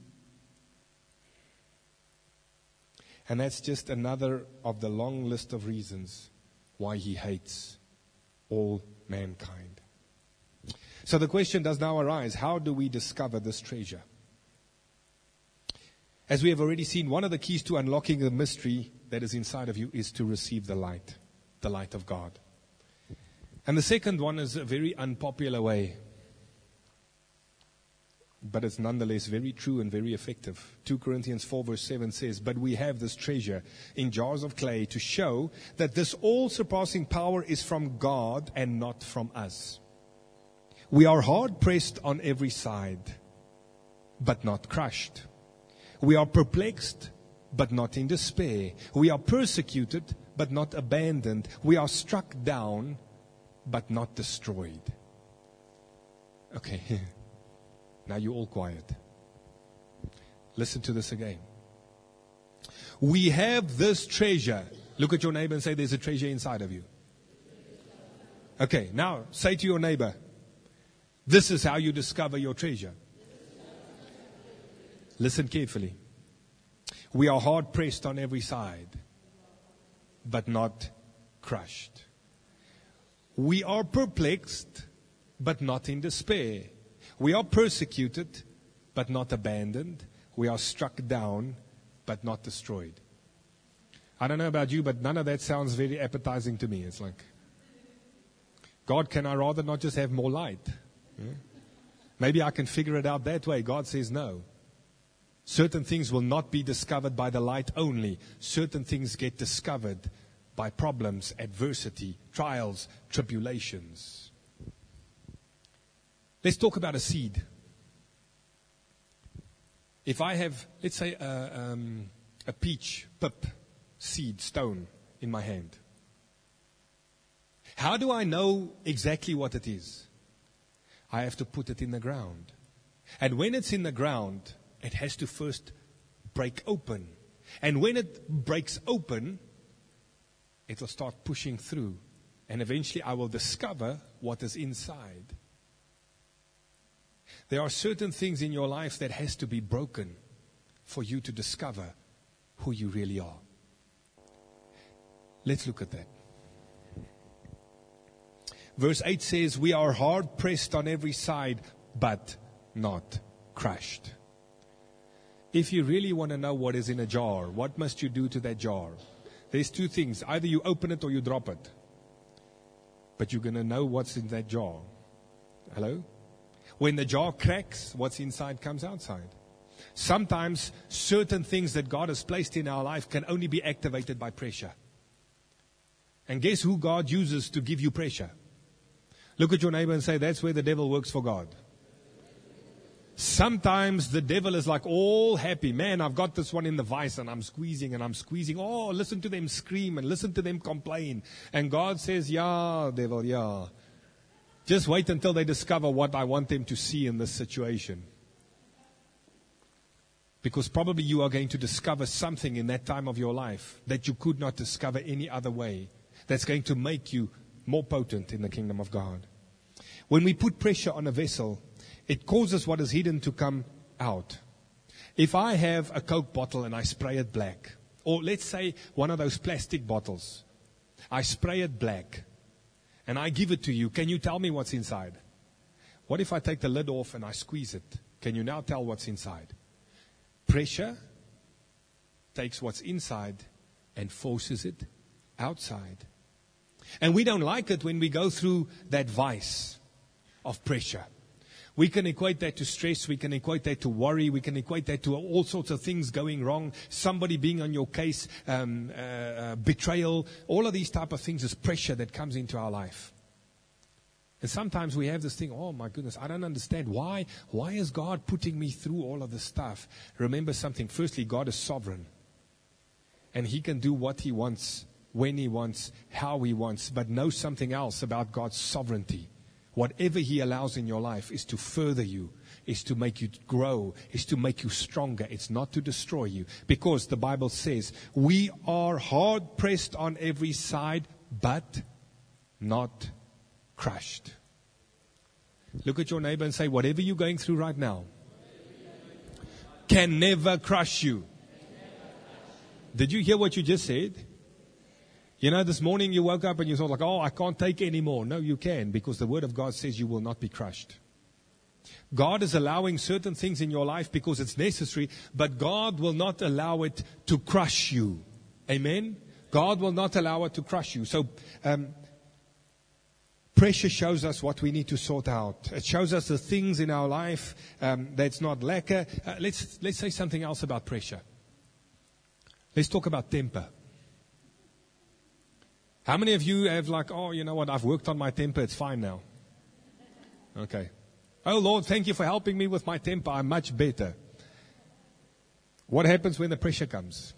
And that's just another of the long list of reasons why he hates all mankind. So the question does now arise, how do we discover this treasure? As we have already seen, one of the keys to unlocking the mystery that is inside of you is to receive the light, the light of God. And the second one is a very unpopular way, but it's nonetheless very true and very effective. Second Corinthians four verse seven says, "But we have this treasure in jars of clay to show that this all-surpassing power is from God and not from us. We are hard-pressed on every side, but not crushed. We are perplexed, but not in despair. We are persecuted, but not abandoned. We are struck down, but not destroyed." Okay, now you're all quiet. Listen to this again. We have this treasure. Look at your neighbor and say, there's a treasure inside of you. Okay, now say to your neighbor, this is how you discover your treasure. Listen carefully. We are hard pressed on every side, but not crushed. We are perplexed, but not in despair. We are persecuted, but not abandoned. We are struck down, but not destroyed. I don't know about you, but none of that sounds very appetizing to me. It's like, God, can I rather not just have more light? Yeah? Maybe I can figure it out that way. God says no. Certain things will not be discovered by the light only. Certain things get discovered by problems, adversity, trials, tribulations. Let's talk about a seed. If I have, let's say, a, um, a peach pip seed stone in my hand, how do I know exactly what it is? I have to put it in the ground. And when it's in the ground, it has to first break open. And when it breaks open, it will start pushing through. And eventually I will discover what is inside. There are certain things in your life that has to be broken for you to discover who you really are. Let's look at that. Verse eight says, we are hard pressed on every side, but not crushed. If you really want to know what is in a jar, what must you do to that jar? There's two things. Either you open it or you drop it. But you're going to know what's in that jar. Hello? When the jar cracks, what's inside comes outside. Sometimes certain things that God has placed in our life can only be activated by pressure. And guess who God uses to give you pressure? Look at your neighbor and say, that's where the devil works for God. Sometimes the devil is like all happy. Man, I've got this one in the vice and I'm squeezing and I'm squeezing. Oh, listen to them scream and listen to them complain. And God says, yeah, devil, yeah. Just wait until they discover what I want them to see in this situation. Because probably you are going to discover something in that time of your life that you could not discover any other way. That's going to make you more potent in the kingdom of God. When we put pressure on a vessel, it causes what is hidden to come out. If I have a Coke bottle and I spray it black, or let's say one of those plastic bottles, I spray it black, and I give it to you, can you tell me what's inside? What if I take the lid off and I squeeze it? Can you now tell what's inside? Pressure takes what's inside and forces it outside. And we don't like it when we go through that vice of pressure. We can equate that to stress. We can equate that to worry. We can equate that to all sorts of things going wrong. Somebody being on your case, um, uh, uh, betrayal. All of these type of things is pressure that comes into our life. And sometimes we have this thing, oh my goodness, I don't understand. Why? Why is God putting me through all of this stuff? Remember something. Firstly, God is sovereign. And He can do what He wants, when He wants, how He wants. But know something else about God's sovereignty. Whatever He allows in your life is to further you, is to make you grow, is to make you stronger. It's not to destroy you. Because the Bible says, we are hard pressed on every side, but not crushed. Look at your neighbor and say, whatever you're going through right now can never crush you. Did you hear what you just said? You know, this morning you woke up and you thought like, oh, I can't take any more. No, you can, because the Word of God says you will not be crushed. God is allowing certain things in your life because it's necessary, but God will not allow it to crush you. Amen? God will not allow it to crush you. So, um, pressure shows us what we need to sort out. It shows us the things in our life um, that's not lacquer. Uh, let's, let's say something else about pressure. Let's talk about temper. How many of you have like, oh, you know what, I've worked on my temper, it's fine now. Okay. Oh, Lord, thank you for helping me with my temper, I'm much better. What happens when the pressure comes?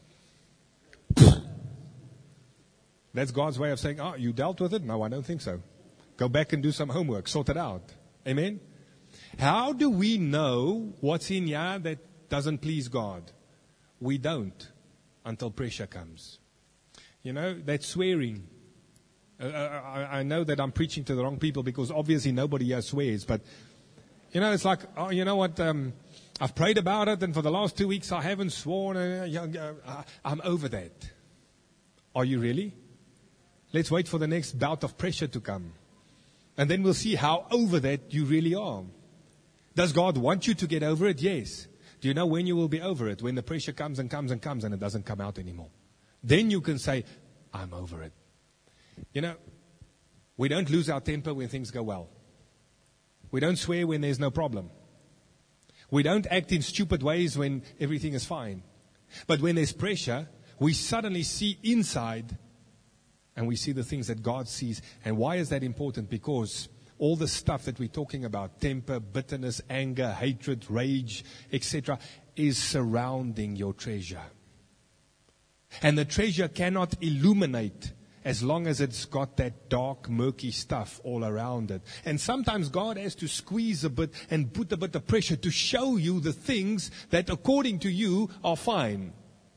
That's God's way of saying, oh, you dealt with it? No, I don't think so. Go back and do some homework, sort it out. Amen? How do we know what's in here that doesn't please God? We don't until pressure comes. You know, that swearing. Uh, I, I know that I'm preaching to the wrong people because obviously nobody here swears. But, you know, it's like, oh, you know what, um, I've prayed about it and for the last two weeks I haven't sworn. Uh, uh, I'm over that. Are you really? Let's wait for the next bout of pressure to come. And then we'll see how over that you really are. Does God want you to get over it? Yes. Do you know when you will be over it? When the pressure comes and comes and comes and it doesn't come out anymore. Then you can say, I'm over it. You know, we don't lose our temper when things go well. We don't swear when there's no problem. We don't act in stupid ways when everything is fine. But when there's pressure, we suddenly see inside and we see the things that God sees. And why is that important? Because all the stuff that we're talking about, temper, bitterness, anger, hatred, rage, et cetera, is surrounding your treasure. And the treasure cannot illuminate as long as it's got that dark, murky stuff all around it. And sometimes God has to squeeze a bit and put a bit of pressure to show you the things that according to you are fine.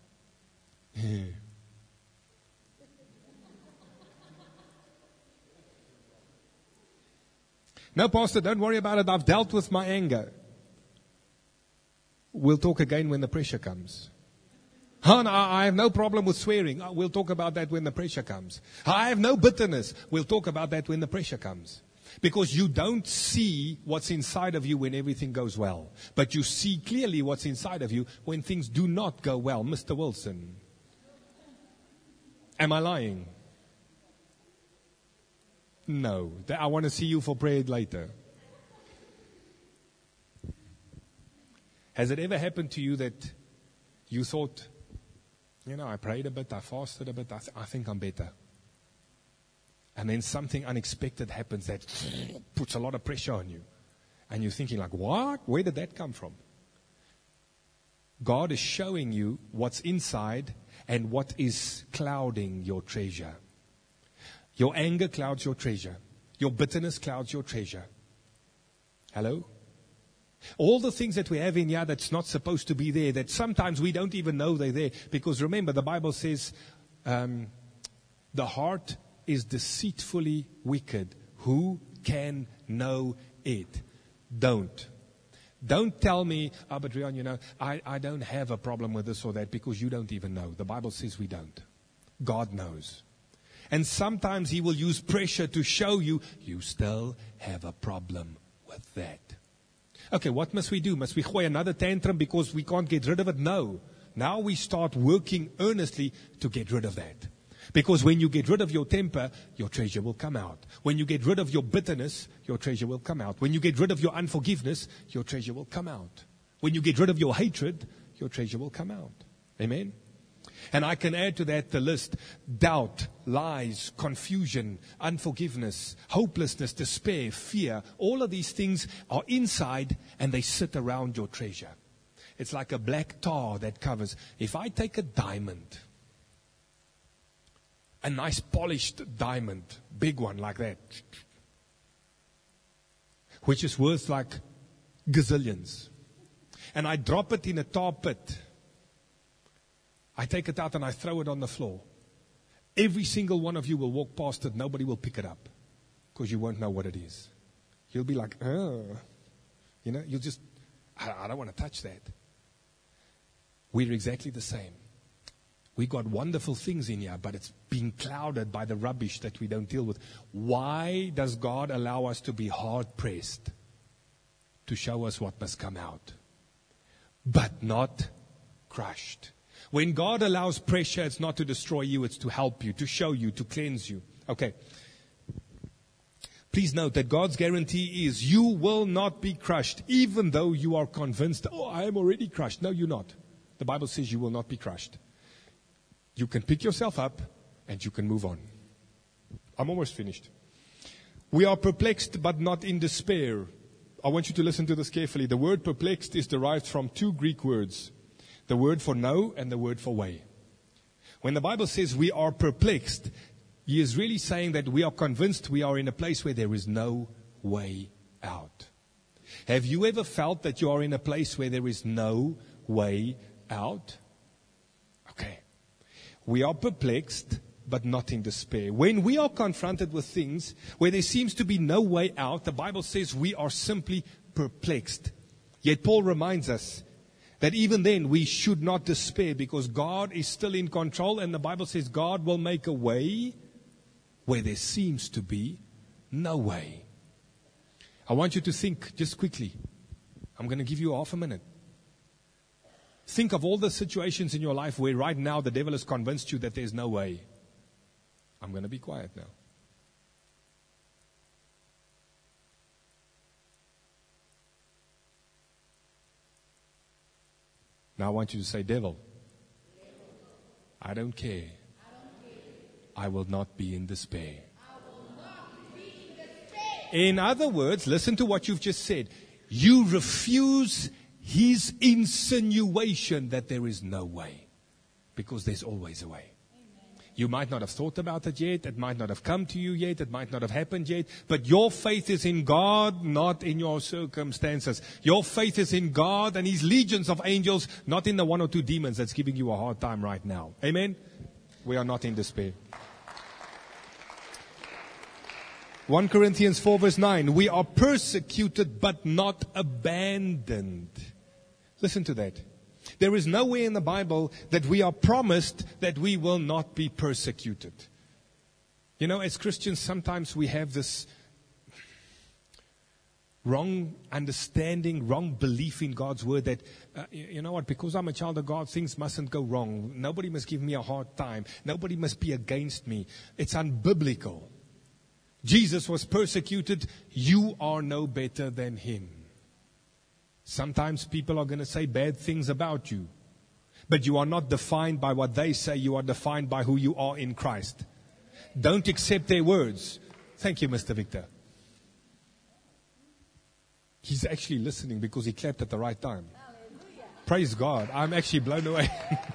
No, Pastor, don't worry about it. I've dealt with my anger. We'll talk again when the pressure comes. Oh, no, I have no problem with swearing. Oh, we'll talk about that when the pressure comes. I have no bitterness. We'll talk about that when the pressure comes. Because you don't see what's inside of you when everything goes well. But you see clearly what's inside of you when things do not go well. Mister Wilson. Am I lying? No. I want to see you for prayer later. Has it ever happened to you that you thought, you know, I prayed a bit, I fasted a bit, I, th- I think I'm better. And then something unexpected happens that puts a lot of pressure on you. And you're thinking like, what? Where did that come from? God is showing you what's inside and what is clouding your treasure. Your anger clouds your treasure. Your bitterness clouds your treasure. Hello? All the things that we have in here that's not supposed to be there, that sometimes we don't even know they're there. Because remember, the Bible says, um, the heart is deceitfully wicked. Who can know it? Don't. Don't tell me, oh, but Rian, you know, I, I don't have a problem with this or that, because you don't even know. The Bible says we don't. God knows. And sometimes He will use pressure to show you, you still have a problem with that. Okay, what must we do? Must we gooi another tantrum because we can't get rid of it? No. Now we start working earnestly to get rid of that. Because when you get rid of your temper, your treasure will come out. When you get rid of your bitterness, your treasure will come out. When you get rid of your unforgiveness, your treasure will come out. When you get rid of your hatred, your treasure will come out. Amen? And I can add to that the list: doubt, lies, confusion, unforgiveness, hopelessness, despair, fear. All of these things are inside and they sit around your treasure. It's like a black tar that covers. If I take a diamond, a nice polished diamond, big one like that, which is worth like gazillions, and I drop it in a tar pit, I take it out and I throw it on the floor. Every single one of you will walk past it. Nobody will pick it up because you won't know what it is. You'll be like, oh, you know, you'll just, I, I don't want to touch that. We're exactly the same. We got wonderful things in here, but it's being clouded by the rubbish that we don't deal with. Why does God allow us to be hard pressed? To show us what must come out, but not crushed. When God allows pressure, it's not to destroy you, it's to help you, to show you, to cleanse you. Okay. Please note that God's guarantee is you will not be crushed, even though you are convinced, oh, I am already crushed. No, you're not. The Bible says you will not be crushed. You can pick yourself up and you can move on. I'm almost finished. We are perplexed, but not in despair. I want you to listen to this carefully. The word perplexed is derived from two Greek words. The word for no and the word for way. When the Bible says we are perplexed, he is really saying that we are convinced we are in a place where there is no way out. Have you ever felt that you are in a place where there is no way out? Okay. We are perplexed, but not in despair. When we are confronted with things where there seems to be no way out, the Bible says we are simply perplexed. Yet Paul reminds us that even then we should not despair because God is still in control, and the Bible says God will make a way where there seems to be no way. I want you to think just quickly. I'm going to give you half a minute. Think of all the situations in your life where right now the devil has convinced you that there's no way. I'm going to be quiet now. Now I want you to say, devil, I don't care. I will not be in despair. In other words, listen to what you've just said. You refuse his insinuation that there is no way, because there's always a way. You might not have thought about it yet. It might not have come to you yet. It might not have happened yet. But your faith is in God, not in your circumstances. Your faith is in God and his legions of angels, not in the one or two demons that's giving you a hard time right now. Amen? We are not in despair. First Corinthians four verse nine. We are persecuted but not abandoned. Listen to that. There is nowhere in the Bible that we are promised that we will not be persecuted. You know, as Christians, sometimes we have this wrong understanding, wrong belief in God's word that, uh, you know what, because I'm a child of God, things mustn't go wrong. Nobody must give me a hard time. Nobody must be against me. It's unbiblical. Jesus was persecuted. You are no better than him. Sometimes people are going to say bad things about you. But you are not defined by what they say. You are defined by who you are in Christ. Don't accept their words. Thank you, Mister Victor. He's actually listening because he clapped at the right time. Hallelujah. Praise God. I'm actually blown away.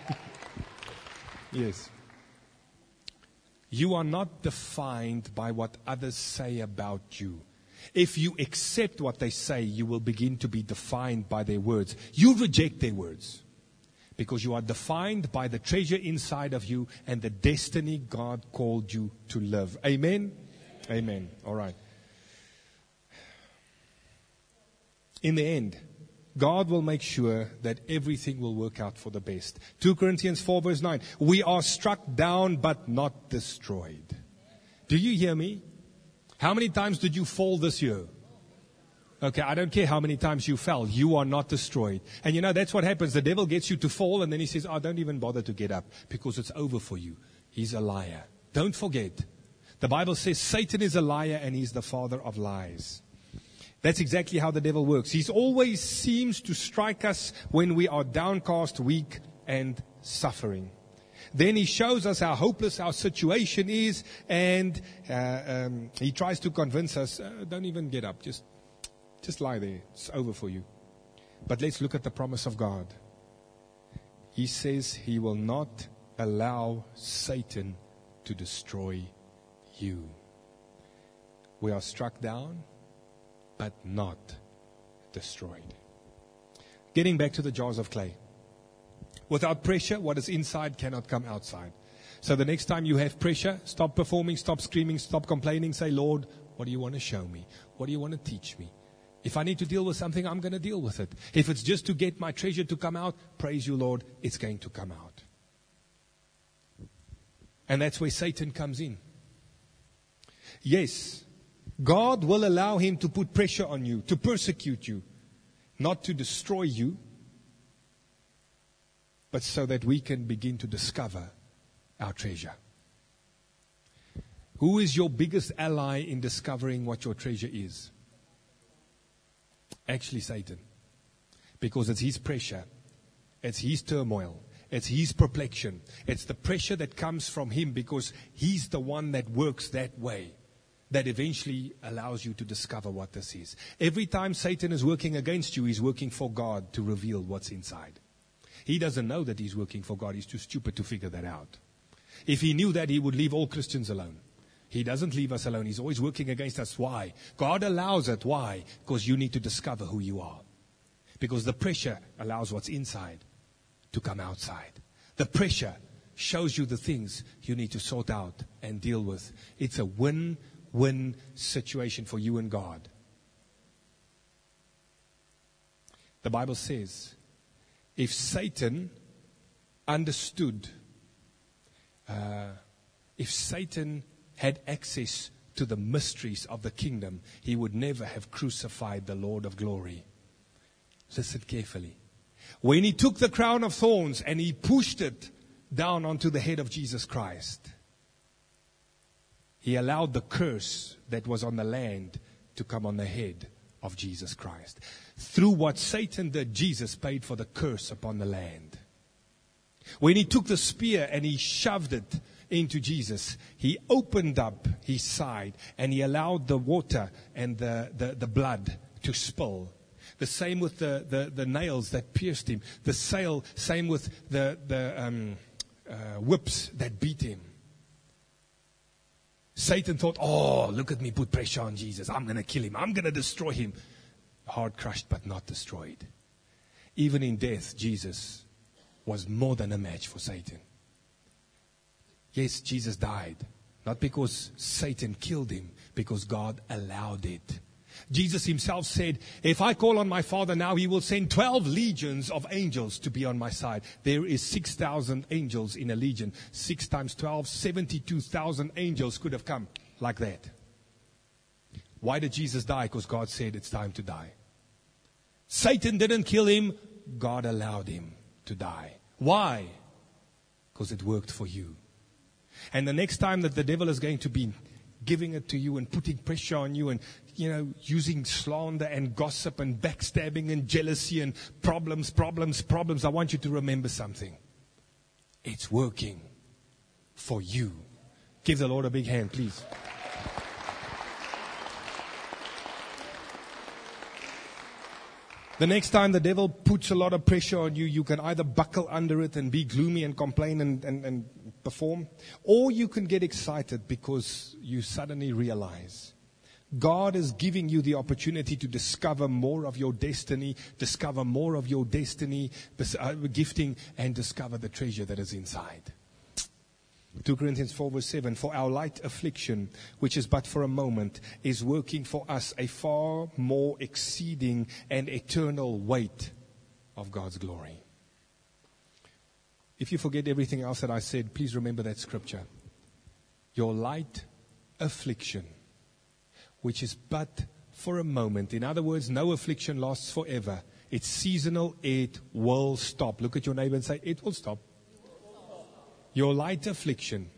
Yes. You are not defined by what others say about you. If you accept what they say, you will begin to be defined by their words. You reject their words because you are defined by the treasure inside of you and the destiny God called you to live. Amen? Amen. All right. In the end, God will make sure that everything will work out for the best. Second Corinthians four verse nine. We are struck down but not destroyed. Do you hear me? How many times did you fall this year? Okay, I don't care how many times you fell. You are not destroyed. And you know, that's what happens. The devil gets you to fall and then he says, oh, don't even bother to get up because it's over for you. he's a liar. Don't forget, the Bible says Satan is a liar and he's the father of lies. That's exactly how the devil works. He always seems to strike us when we are downcast, weak, and suffering. Then he shows us how hopeless our situation is, and uh, um, he tries to convince us, uh, don't even get up, just, just lie there. It's over for you. But let's look at the promise of God. He says he will not allow Satan to destroy you. We are struck down, but not destroyed. Getting back to the jars of clay. Without pressure, what is inside cannot come outside. So the next time you have pressure, stop performing, stop screaming, stop complaining. Say, Lord, what do you want to show me? What do you want to teach me? If I need to deal with something, I'm going to deal with it. If it's just to get my treasure to come out, praise you, Lord, it's going to come out. And that's where Satan comes in. Yes, God will allow him to put pressure on you, to persecute you, not to destroy you, but so that we can begin to discover our treasure. Who is your biggest ally in discovering what your treasure is? Actually, Satan. Because it's his pressure, it's his turmoil, it's his perplexion, it's the pressure that comes from him because he's the one that works that way, that eventually allows you to discover what this is. Every time Satan is working against you, he's working for God to reveal what's inside. He doesn't know that he's working for God. He's too stupid to figure that out. If he knew that, he would leave all Christians alone. He doesn't leave us alone. He's always working against us. Why? God allows it. Why? Because you need to discover who you are. Because the pressure allows what's inside to come outside. The pressure shows you the things you need to sort out and deal with. It's a win-win situation for you and God. The Bible says, if Satan understood, uh, if Satan had access to the mysteries of the kingdom, he would never have crucified the Lord of glory. Listen carefully. When he took the crown of thorns and he pushed it down onto the head of Jesus Christ, he allowed the curse that was on the land to come on the head of Jesus Christ. Through what Satan did, Jesus paid for the curse upon the land. When he took the spear and he shoved it into Jesus, he opened up his side and he allowed the water and the, the, the blood to spill. The same with the, the, the nails that pierced him. The sail, same with the, the um, uh, whips that beat him. Satan thought, oh, look at me put pressure on Jesus. I'm going to kill him. I'm going to destroy him. Hard crushed but not destroyed. Even in death, Jesus was more than a match for Satan. Yes, Jesus died. Not because Satan killed him, because God allowed it. Jesus himself said, if I call on my Father now, he will send twelve legions of angels to be on my side. There is six thousand angels in a legion. six times twelve, seventy-two thousand angels could have come like that. Why did Jesus die? Because God said it's time to die. Satan didn't kill him. God allowed him to die. Why? Because it worked for you. And the next time that the devil is going to be giving it to you and putting pressure on you and, you know, using slander and gossip and backstabbing and jealousy and problems, problems, problems, I want you to remember something. It's working for you. Give the Lord a big hand, please. The next time the devil puts a lot of pressure on you, you can either buckle under it and be gloomy and complain and, and, and perform, or you can get excited because you suddenly realize God is giving you the opportunity to discover more of your destiny, discover more of your destiny, uh, gifting, and discover the treasure that is inside. Second Corinthians four verse seven, for our light affliction, which is but for a moment, is working for us a far more exceeding and eternal weight of God's glory. If you forget everything else that I said, please remember that scripture. Your light affliction, which is but for a moment. In other words, no affliction lasts forever. It's seasonal. It will stop. Look at your neighbor and say, it will stop. Your light affliction,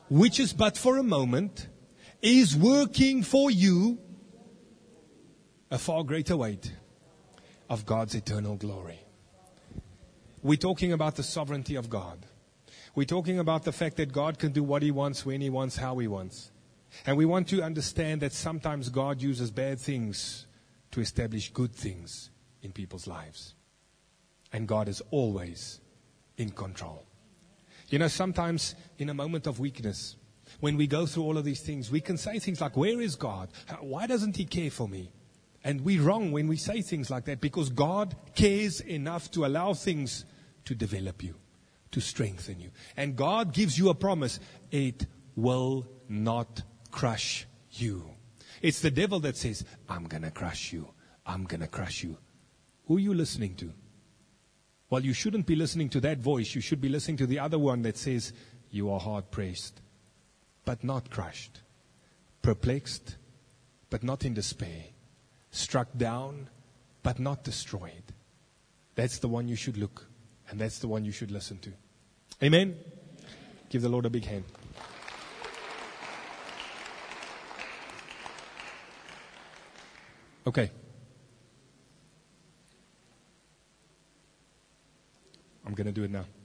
which is but for a moment, is working for you a far greater weight of God's eternal glory. We're talking about the sovereignty of God. We're talking about the fact that God can do what He wants, when He wants, how He wants. And we want to understand that sometimes God uses bad things to establish good things in people's lives. And God is always in control. You know, sometimes in a moment of weakness, when we go through all of these things, we can say things like, where is God? Why doesn't He care for me? And we're wrong when we say things like that, because God cares enough to allow things to develop you, to strengthen you. And God gives you a promise. It will not crush you. It's the devil that says, I'm going to crush you. I'm going to crush you. Who are you listening to? Well, you shouldn't be listening to that voice. You should be listening to the other one that says, you are hard pressed, but not crushed. Perplexed, but not in despair. Struck down, but not destroyed. That's the one you should look, and that's the one you should listen to. Amen? Give the Lord a big hand. Okay. I'm going to do it now.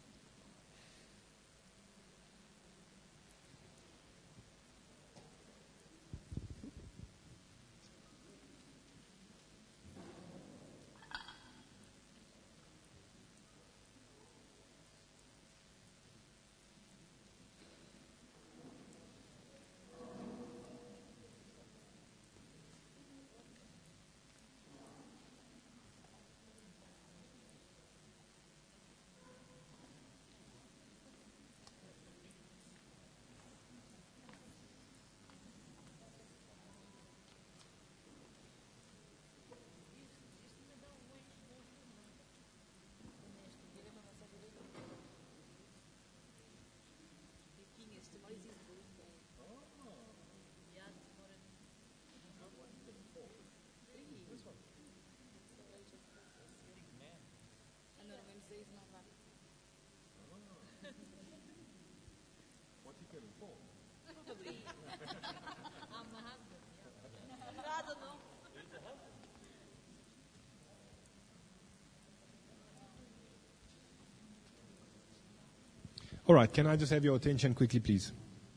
All right, can I just have your attention quickly, please?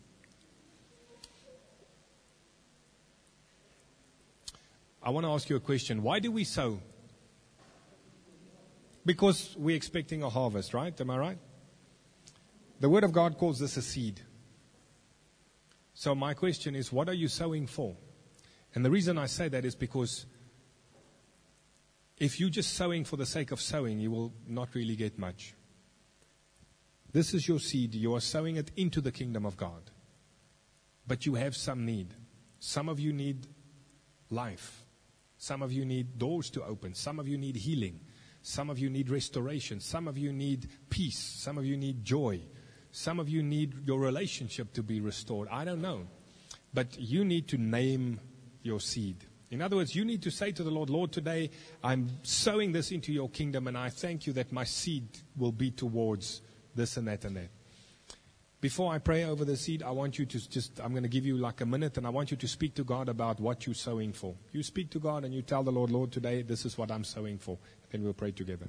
I want to ask you a question. Why do we sow? Because we're expecting a harvest, right? Am I right? The Word of God calls this a seed. So my question is, what are you sowing for? And the reason I say that is because if you're just sowing for the sake of sowing, you will not really get much. This is your seed. You are sowing it into the kingdom of God. But you have some need. Some of you need life. Some of you need doors to open. Some of you need healing. Some of you need restoration. Some of you need peace. Some of you need joy. Some of you need your relationship to be restored. I don't know. But you need to name your seed. In other words, you need to say to the Lord, Lord, today I'm sowing this into your kingdom, and I thank you that my seed will be towards this and that and that. Before I pray over the seed, I want you to just, I'm going to give you like a minute, and I want you to speak to God about what you're sowing for. You speak to God and you tell the Lord, Lord, today this is what I'm sowing for. Then we'll pray together.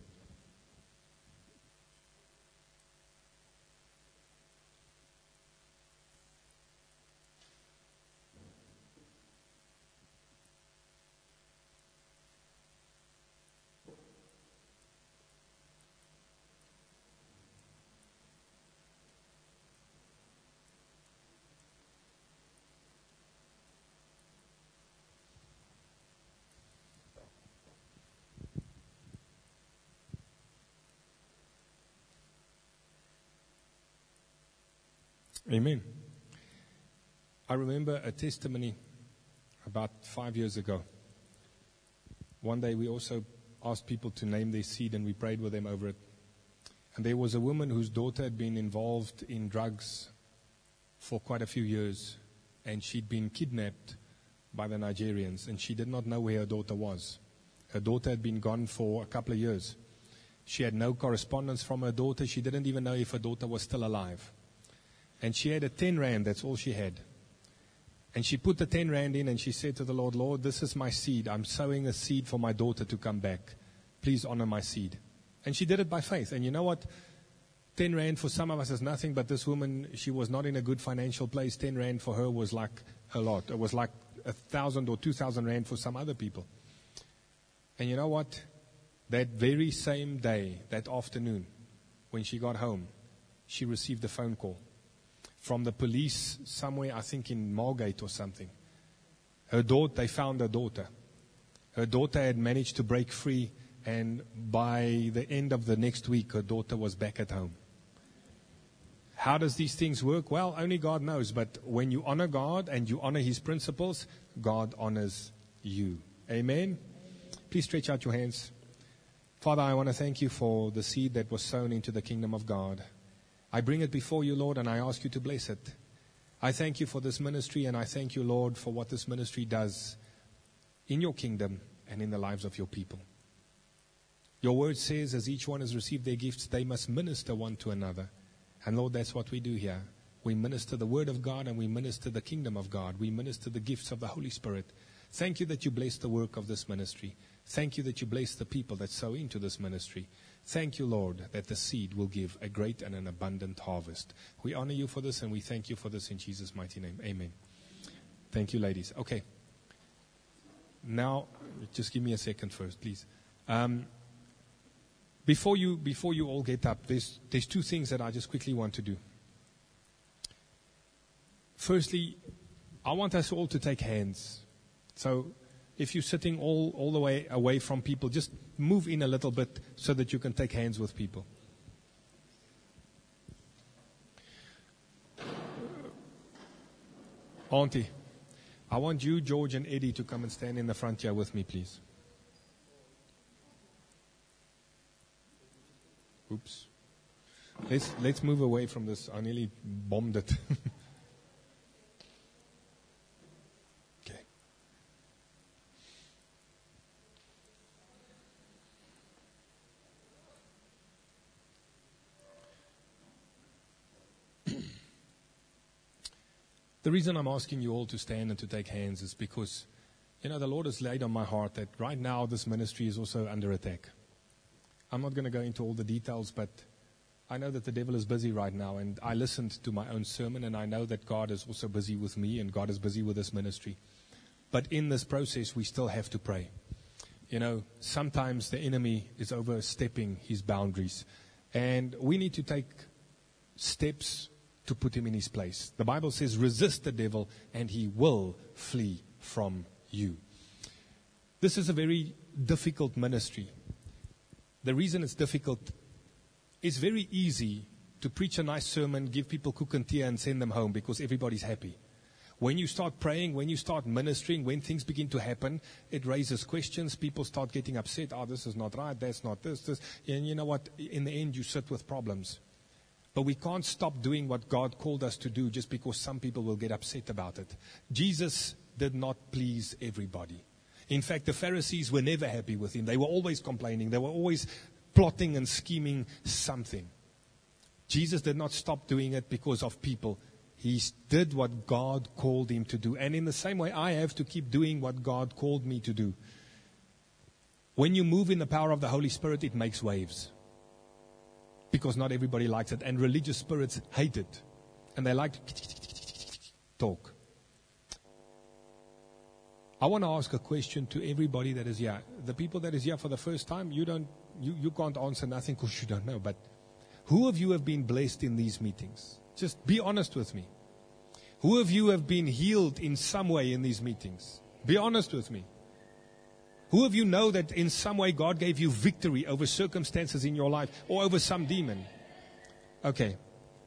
Amen. I remember a testimony about five years ago. One day we also asked people to name their seed, and we prayed with them over it. And there was a woman whose daughter had been involved in drugs for quite a few years, and she'd been kidnapped by the Nigerians, and she did not know where her daughter was. Her daughter had been gone for a couple of years. She had no correspondence from her daughter. She didn't even know if her daughter was still alive. And she had a ten rand, that's all she had. And she put the ten rand in and she said to the Lord, Lord, this is my seed. I'm sowing a seed for my daughter to come back. Please honor my seed. And she did it by faith. And you know what? ten rand for some of us is nothing, but this woman, she was not in a good financial place. ten rand for her was like a lot. It was like a thousand or two thousand rand for some other people. And you know what? That very same day, that afternoon, when she got home, she received a phone call from the police somewhere, I think in Margate or something. Her daughter, they found her daughter. Her daughter had managed to break free, and by the end of the next week, her daughter was back at home. How does these things work? Well, only God knows. But when you honor God and you honor His principles, God honors you. Amen? Please stretch out your hands. Father, I want to thank you for the seed that was sown into the kingdom of God. I bring it before you, Lord, and I ask you to bless it. I thank you for this ministry, and I thank you, Lord, for what this ministry does in your kingdom and in the lives of your people. Your word says, as each one has received their gifts, they must minister one to another. And Lord, that's what we do here. We minister the word of God, and we minister the kingdom of God. We minister the gifts of the Holy Spirit. Thank you that you bless the work of this ministry. Thank you that you bless the people that sow into this ministry. Thank you, Lord, that the seed will give a great and an abundant harvest. We honor you for this, and we thank you for this in Jesus' mighty name. Amen. Thank you, ladies. Okay. Now, just give me a second first, please. Um, before you, before you all get up, there's, there's two things that I just quickly want to do. Firstly, I want us all to take hands. So, if you're sitting all, all the way away from people, just move in a little bit so that you can take hands with people. Auntie, I want you, George, and Eddie to come and stand in the front here with me, please. Oops. Let's, let's move away from this. I nearly bombed it. The reason I'm asking you all to stand and to take hands is because, you know, the Lord has laid on my heart that right now this ministry is also under attack. I'm not going to go into all the details, but I know that the devil is busy right now, and I listened to my own sermon, and I know that God is also busy with me, and God is busy with this ministry. But in this process, we still have to pray. You know, sometimes the enemy is overstepping his boundaries, and we need to take steps to put him in his place. The Bible says, resist the devil and he will flee from you. This is a very difficult ministry. The reason it's difficult, it's very easy to preach a nice sermon, give people cook and tea and send them home because everybody's happy. When you start praying, when you start ministering, when things begin to happen, it raises questions. People start getting upset. Oh, this is not right. That's not this, this. And you know what? In the end, you sit with problems. But we can't stop doing what God called us to do just because some people will get upset about it. Jesus did not please everybody. In fact, the Pharisees were never happy with him. They were always complaining. They were always plotting and scheming something. Jesus did not stop doing it because of people. He did what God called him to do. And in the same way, I have to keep doing what God called me to do. When you move in the power of the Holy Spirit, it makes waves. Because not everybody likes it. And religious spirits hate it. And they like to talk. I want to ask a question to everybody that is here. The people that is here for the first time, you don't, you, you can't answer nothing because you don't know. But who of you have been blessed in these meetings? Just be honest with me. Who of you have been healed in some way in these meetings? Be honest with me. Who of you know that in some way God gave you victory over circumstances in your life or over some demon? Okay.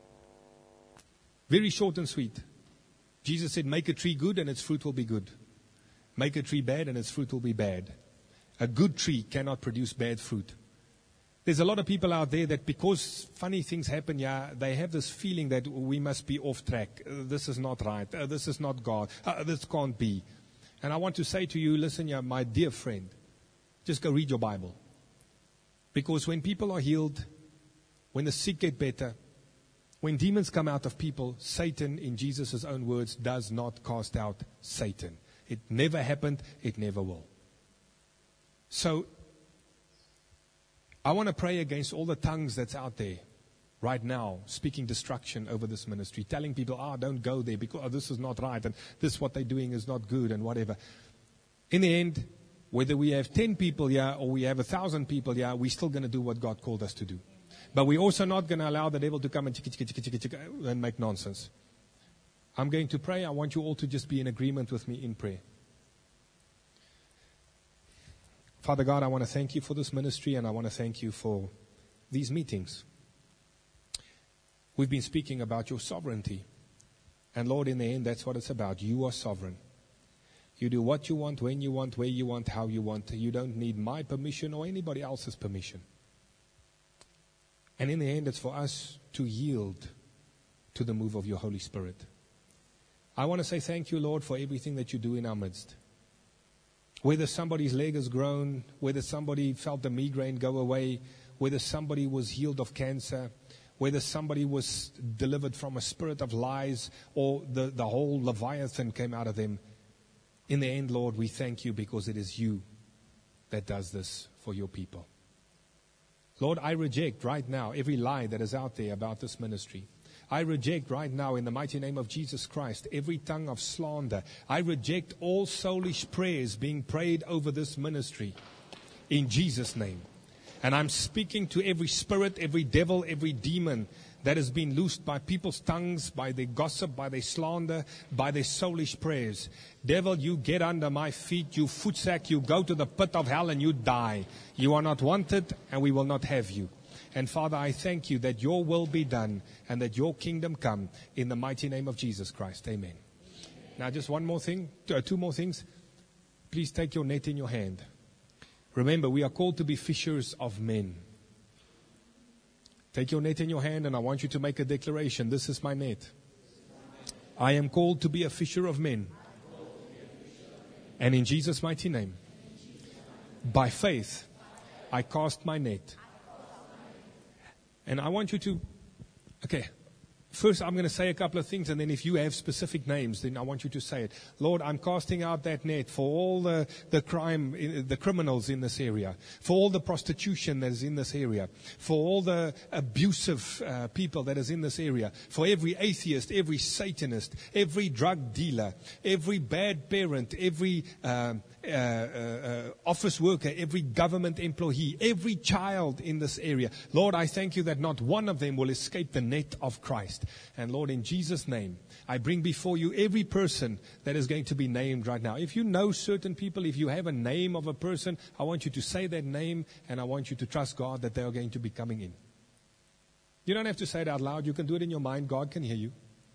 Very short and sweet. Jesus said, make a tree good and its fruit will be good. Make a tree bad and its fruit will be bad. A good tree cannot produce bad fruit. There's a lot of people out there that because funny things happen, yeah, they have this feeling that we must be off track. Uh, this is not right. Uh, this is not God. Uh, this can't be. And I want to say to you, listen, yeah, my dear friend, just go read your Bible. Because when people are healed, when the sick get better, When demons come out of people, Satan, in Jesus' own words, does not cast out Satan. It never happened. It never will. So, I want to pray against all the tongues that's out there right now, speaking destruction over this ministry, telling people, ah, oh, don't go there because oh, this is not right and this, what they're doing is not good and whatever. In the end, whether we have ten people here or we have a thousand people here, we're still going to do what God called us to do. But we're also not going to allow the devil to come and, chicka, chicka, chicka, chicka, chicka, and make nonsense. I'm going to pray. I want you all to just be in agreement with me in prayer. Father God, I want to thank you for this ministry, and I want to thank you for these meetings. We've been speaking about your sovereignty. And Lord, in the end, that's what it's about. You are sovereign. You do what you want, when you want, where you want, how you want. You don't need my permission or anybody else's permission. And in the end, it's for us to yield to the move of your Holy Spirit. I want to say thank you, Lord, for everything that you do in our midst. Whether somebody's leg has grown, whether somebody felt the migraine go away, whether somebody was healed of cancer, whether somebody was delivered from a spirit of lies, or the, the whole Leviathan came out of them. In the end, Lord, we thank you because it is you that does this for your people. Lord, I reject right now every lie that is out there about this ministry. I reject right now in the mighty name of Jesus Christ every tongue of slander. I reject all soulish prayers being prayed over this ministry in Jesus' name. And I'm speaking to every spirit, every devil, every demon that has been loosed by people's tongues, by their gossip, by their slander, by their soulish prayers. Devil, you get under my feet, you footsack, you go to the pit of hell and you die. You are not wanted and we will not have you. And Father, I thank you that your will be done and that your kingdom come in the mighty name of Jesus Christ. Amen. Now just one more thing, two more things. Please take your net in your hand. Remember, we are called to be fishers of men. Take your net in your hand and I want you to make a declaration. This is my net. I am called to be a fisher of men. And in Jesus' mighty name, by faith, I cast my net. And I want you to, okay, first I'm going to say a couple of things, and then if you have specific names, then I want you to say it. Lord, I'm casting out that net for all the, the crime, the criminals in this area, for all the prostitution that is in this area, for all the abusive uh, people that is in this area, for every atheist, every Satanist, every drug dealer, every bad parent, every uh, uh, uh, office worker, every government employee, every child in this area. Lord, I thank you that not one of them will escape the net of Christ. And Lord, in Jesus' name, I bring before you every person that is going to be named right now. If you know certain people, if you have a name of a person, I want you to say that name and I want you to trust God that they are going to be coming in. You don't have to say it out loud. You can do it in your mind. God can hear you.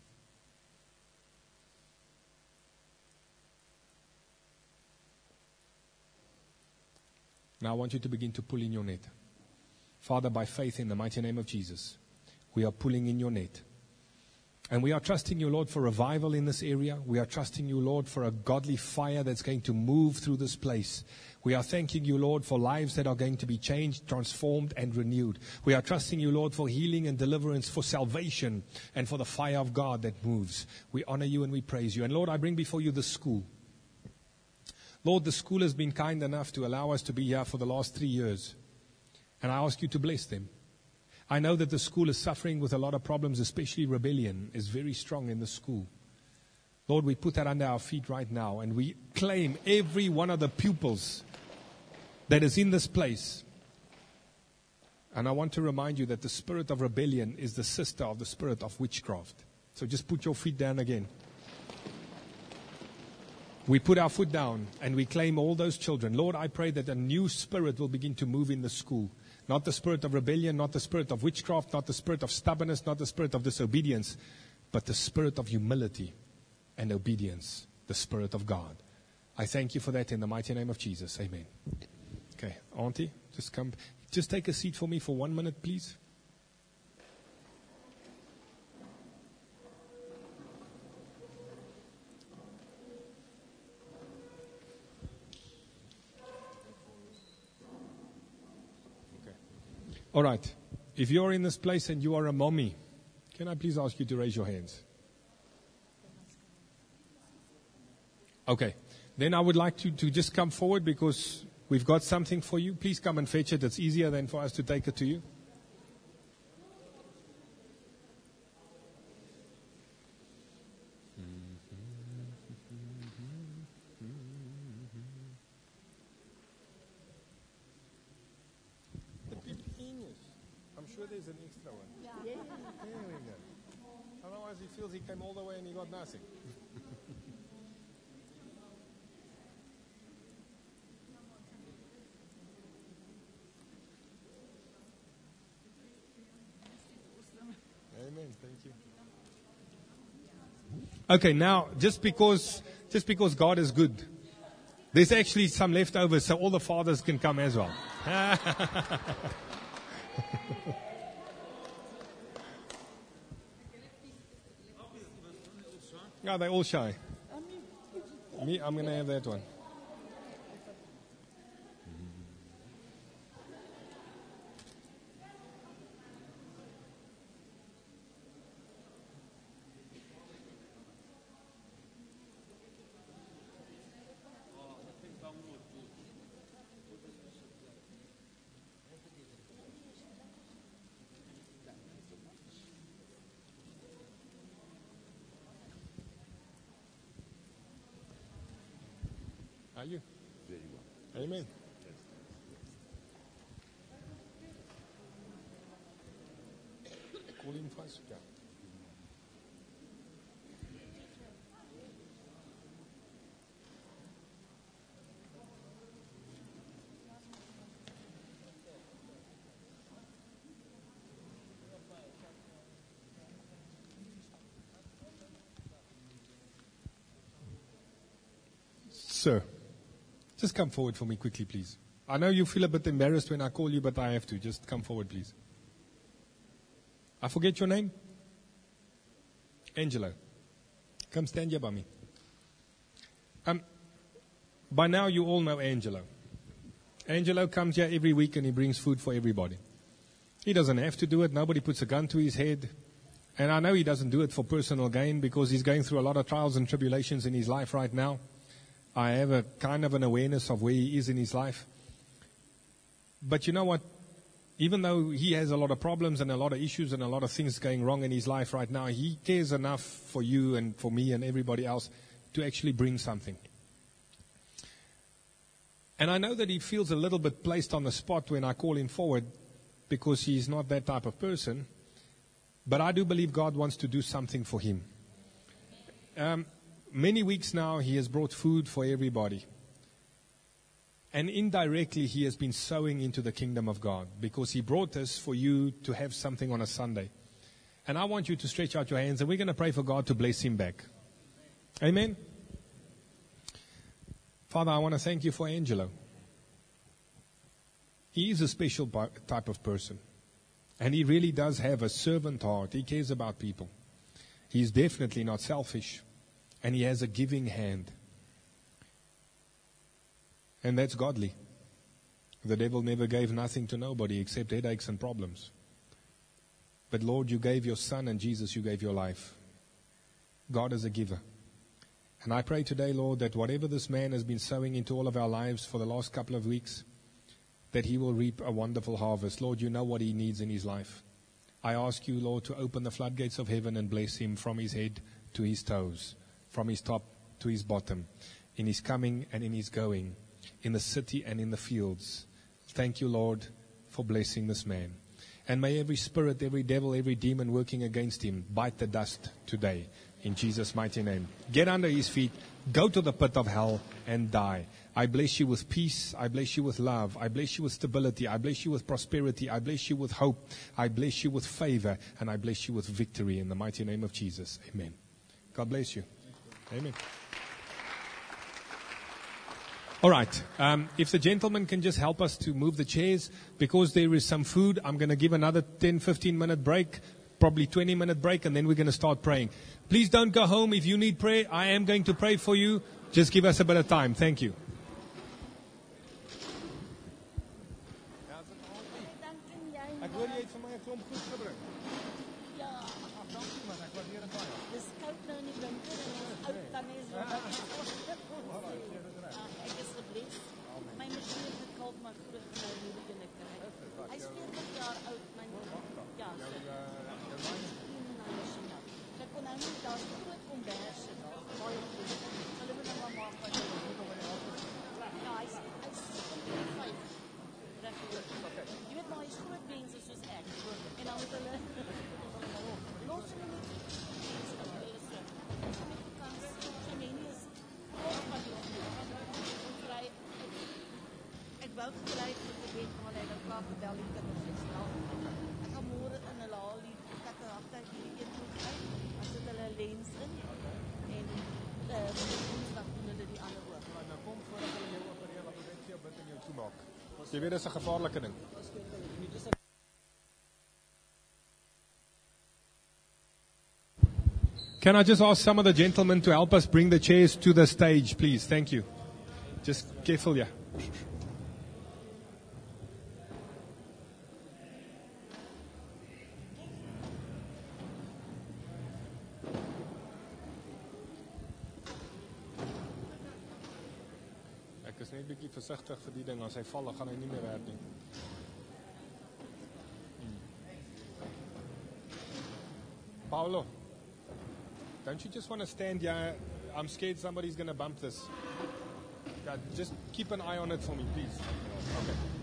Now I want you to begin to pull in your net. Father, by faith in the mighty name of Jesus, we are pulling in your net. And we are trusting you, Lord, for revival in this area. We are trusting you, Lord, for a godly fire that's going to move through this place. We are thanking you, Lord, for lives that are going to be changed, transformed, and renewed. We are trusting you, Lord, for healing and deliverance, for salvation, and for the fire of God that moves. We honor you and we praise you. And Lord, I bring before you the school. Lord, the school has been kind enough to allow us to be here for the last three years. And I ask you to bless them. I know that the school is suffering with a lot of problems, especially rebellion is very strong in the school. Lord, we put that under our feet right now and we claim every one of the pupils that is in this place. And I want to remind you that the spirit of rebellion is the sister of the spirit of witchcraft. So just put your feet down again. We put our foot down and we claim all those children. Lord, I pray that a new spirit will begin to move in the school. Not the spirit of rebellion, not the spirit of witchcraft, not the spirit of stubbornness, not the spirit of disobedience, but the spirit of humility and obedience, the Spirit of God. I thank you for that in the mighty name of Jesus. Amen. Okay, Auntie, just come. Just take a seat for me for one minute, please. All right. If you're in this place and you are a mommy Can I please ask you to raise your hands? Okay. Then I would like to, to just come forward because we've got something for you. Please come and fetch it. It's easier than for us to take it to you. I'm sure there's an extra one. Yeah. There we go. Otherwise he feels he came all the way and he got nothing. Amen. Thank you. Okay, now just because just because God is good, there's actually some leftovers, so all the fathers can come as well. Yeah, they're all shy. Me, I'm going to have that one. Are you? Very well. Amen. Call him first. Yeah. Sir. Just come forward for me quickly, please. I know you feel a bit embarrassed when I call you, but I have to. Just come forward, please. I forget your name? Angelo. Come stand here by me. Um, by now you all know Angelo. Angelo comes here every week and he brings food for everybody. He doesn't have to do it. Nobody puts a gun to his head. And I know he doesn't do it for personal gain because he's going through a lot of trials and tribulations in his life right now. I have a kind of an awareness of where he is in his life. But you know what? Even though he has a lot of problems and a lot of issues and a lot of things going wrong in his life right now, he cares enough for you and for me and everybody else to actually bring something. And I know that he feels a little bit placed on the spot when I call him forward because he's not that type of person. But I do believe God wants to do something for him. Um, Many weeks now, he has brought food for everybody. And indirectly, he has been sowing into the kingdom of God because he brought this for you to have something on a Sunday. And I want you to stretch out your hands and we're going to pray for God to bless him back. Amen. Father, I want to thank you for Angelo. He is a special type of person. And he really does have a servant heart. He cares about people. He's definitely not selfish. And he has a giving hand. And that's godly. The devil never gave nothing to nobody except headaches and problems. But Lord, you gave your son, and Jesus, you gave your life. God is a giver. And I pray today, Lord, that whatever this man has been sowing into all of our lives for the last couple of weeks, that he will reap a wonderful harvest. Lord, you know what he needs in his life. I ask you, Lord, to open the floodgates of heaven and bless him from his head to his toes. From his top to his bottom, in his coming and in his going, in the city and in the fields. Thank you, Lord, for blessing this man. And may every spirit, every devil, every demon working against him bite the dust today, in Jesus' mighty name. Get under his feet, go to the pit of hell and die. I bless you with peace. I bless you with love. I bless you with stability. I bless you with prosperity. I bless you with hope. I bless you with favor. And I bless you with victory in the mighty name of Jesus. Amen. God bless you. Amen. All right. Um, if the gentleman can just help us to move the chairs, because there is some food, I'm going to give another ten, fifteen minute break, probably twenty minute break, and then we're going to start praying. Please don't go home. If you need prayer, I am going to pray for you. Just give us a bit of time. Thank you. Ek hoor jy het vir my 'n klomp goed gebring. Ja. geld maar voor een nieuwe ene kry. Hy is veertig jaar oud, my ja, so. Ek kon nou nie, daar's groot komberse daar, baie groot. Hulle moet nou maar maak wat hulle wil. Ja, hy is, hy is vyf. Jy weet maar, hy is groot mense soos ek. En dan moet hulle, los hulle nie. Ek wou gelijk met die weet, maar hy dan klaar vertel die kinders is nou. Ek gaan morgen in een lalie, katarakte hier een goed uit, dan sit hulle lens in, en woensdag doen hulle die ander ook. Maar nou kom voordat hulle jou opereer, wat jy net vir jou bid en jou toemaak. Jy weet, dit is 'n gevaarlike ding. Can I just ask some of the gentlemen to help us bring the chairs to the stage, please? Thank you. Just careful, yeah. Ek is net 'n bietjie versigtig vir die ding, as hy val, dan gaan hy nie meer werk nie. Hmm. Paulo, don't you just want to stand here? I'm scared somebody's going to bump this. God, just keep an eye on it for me, please. Okay.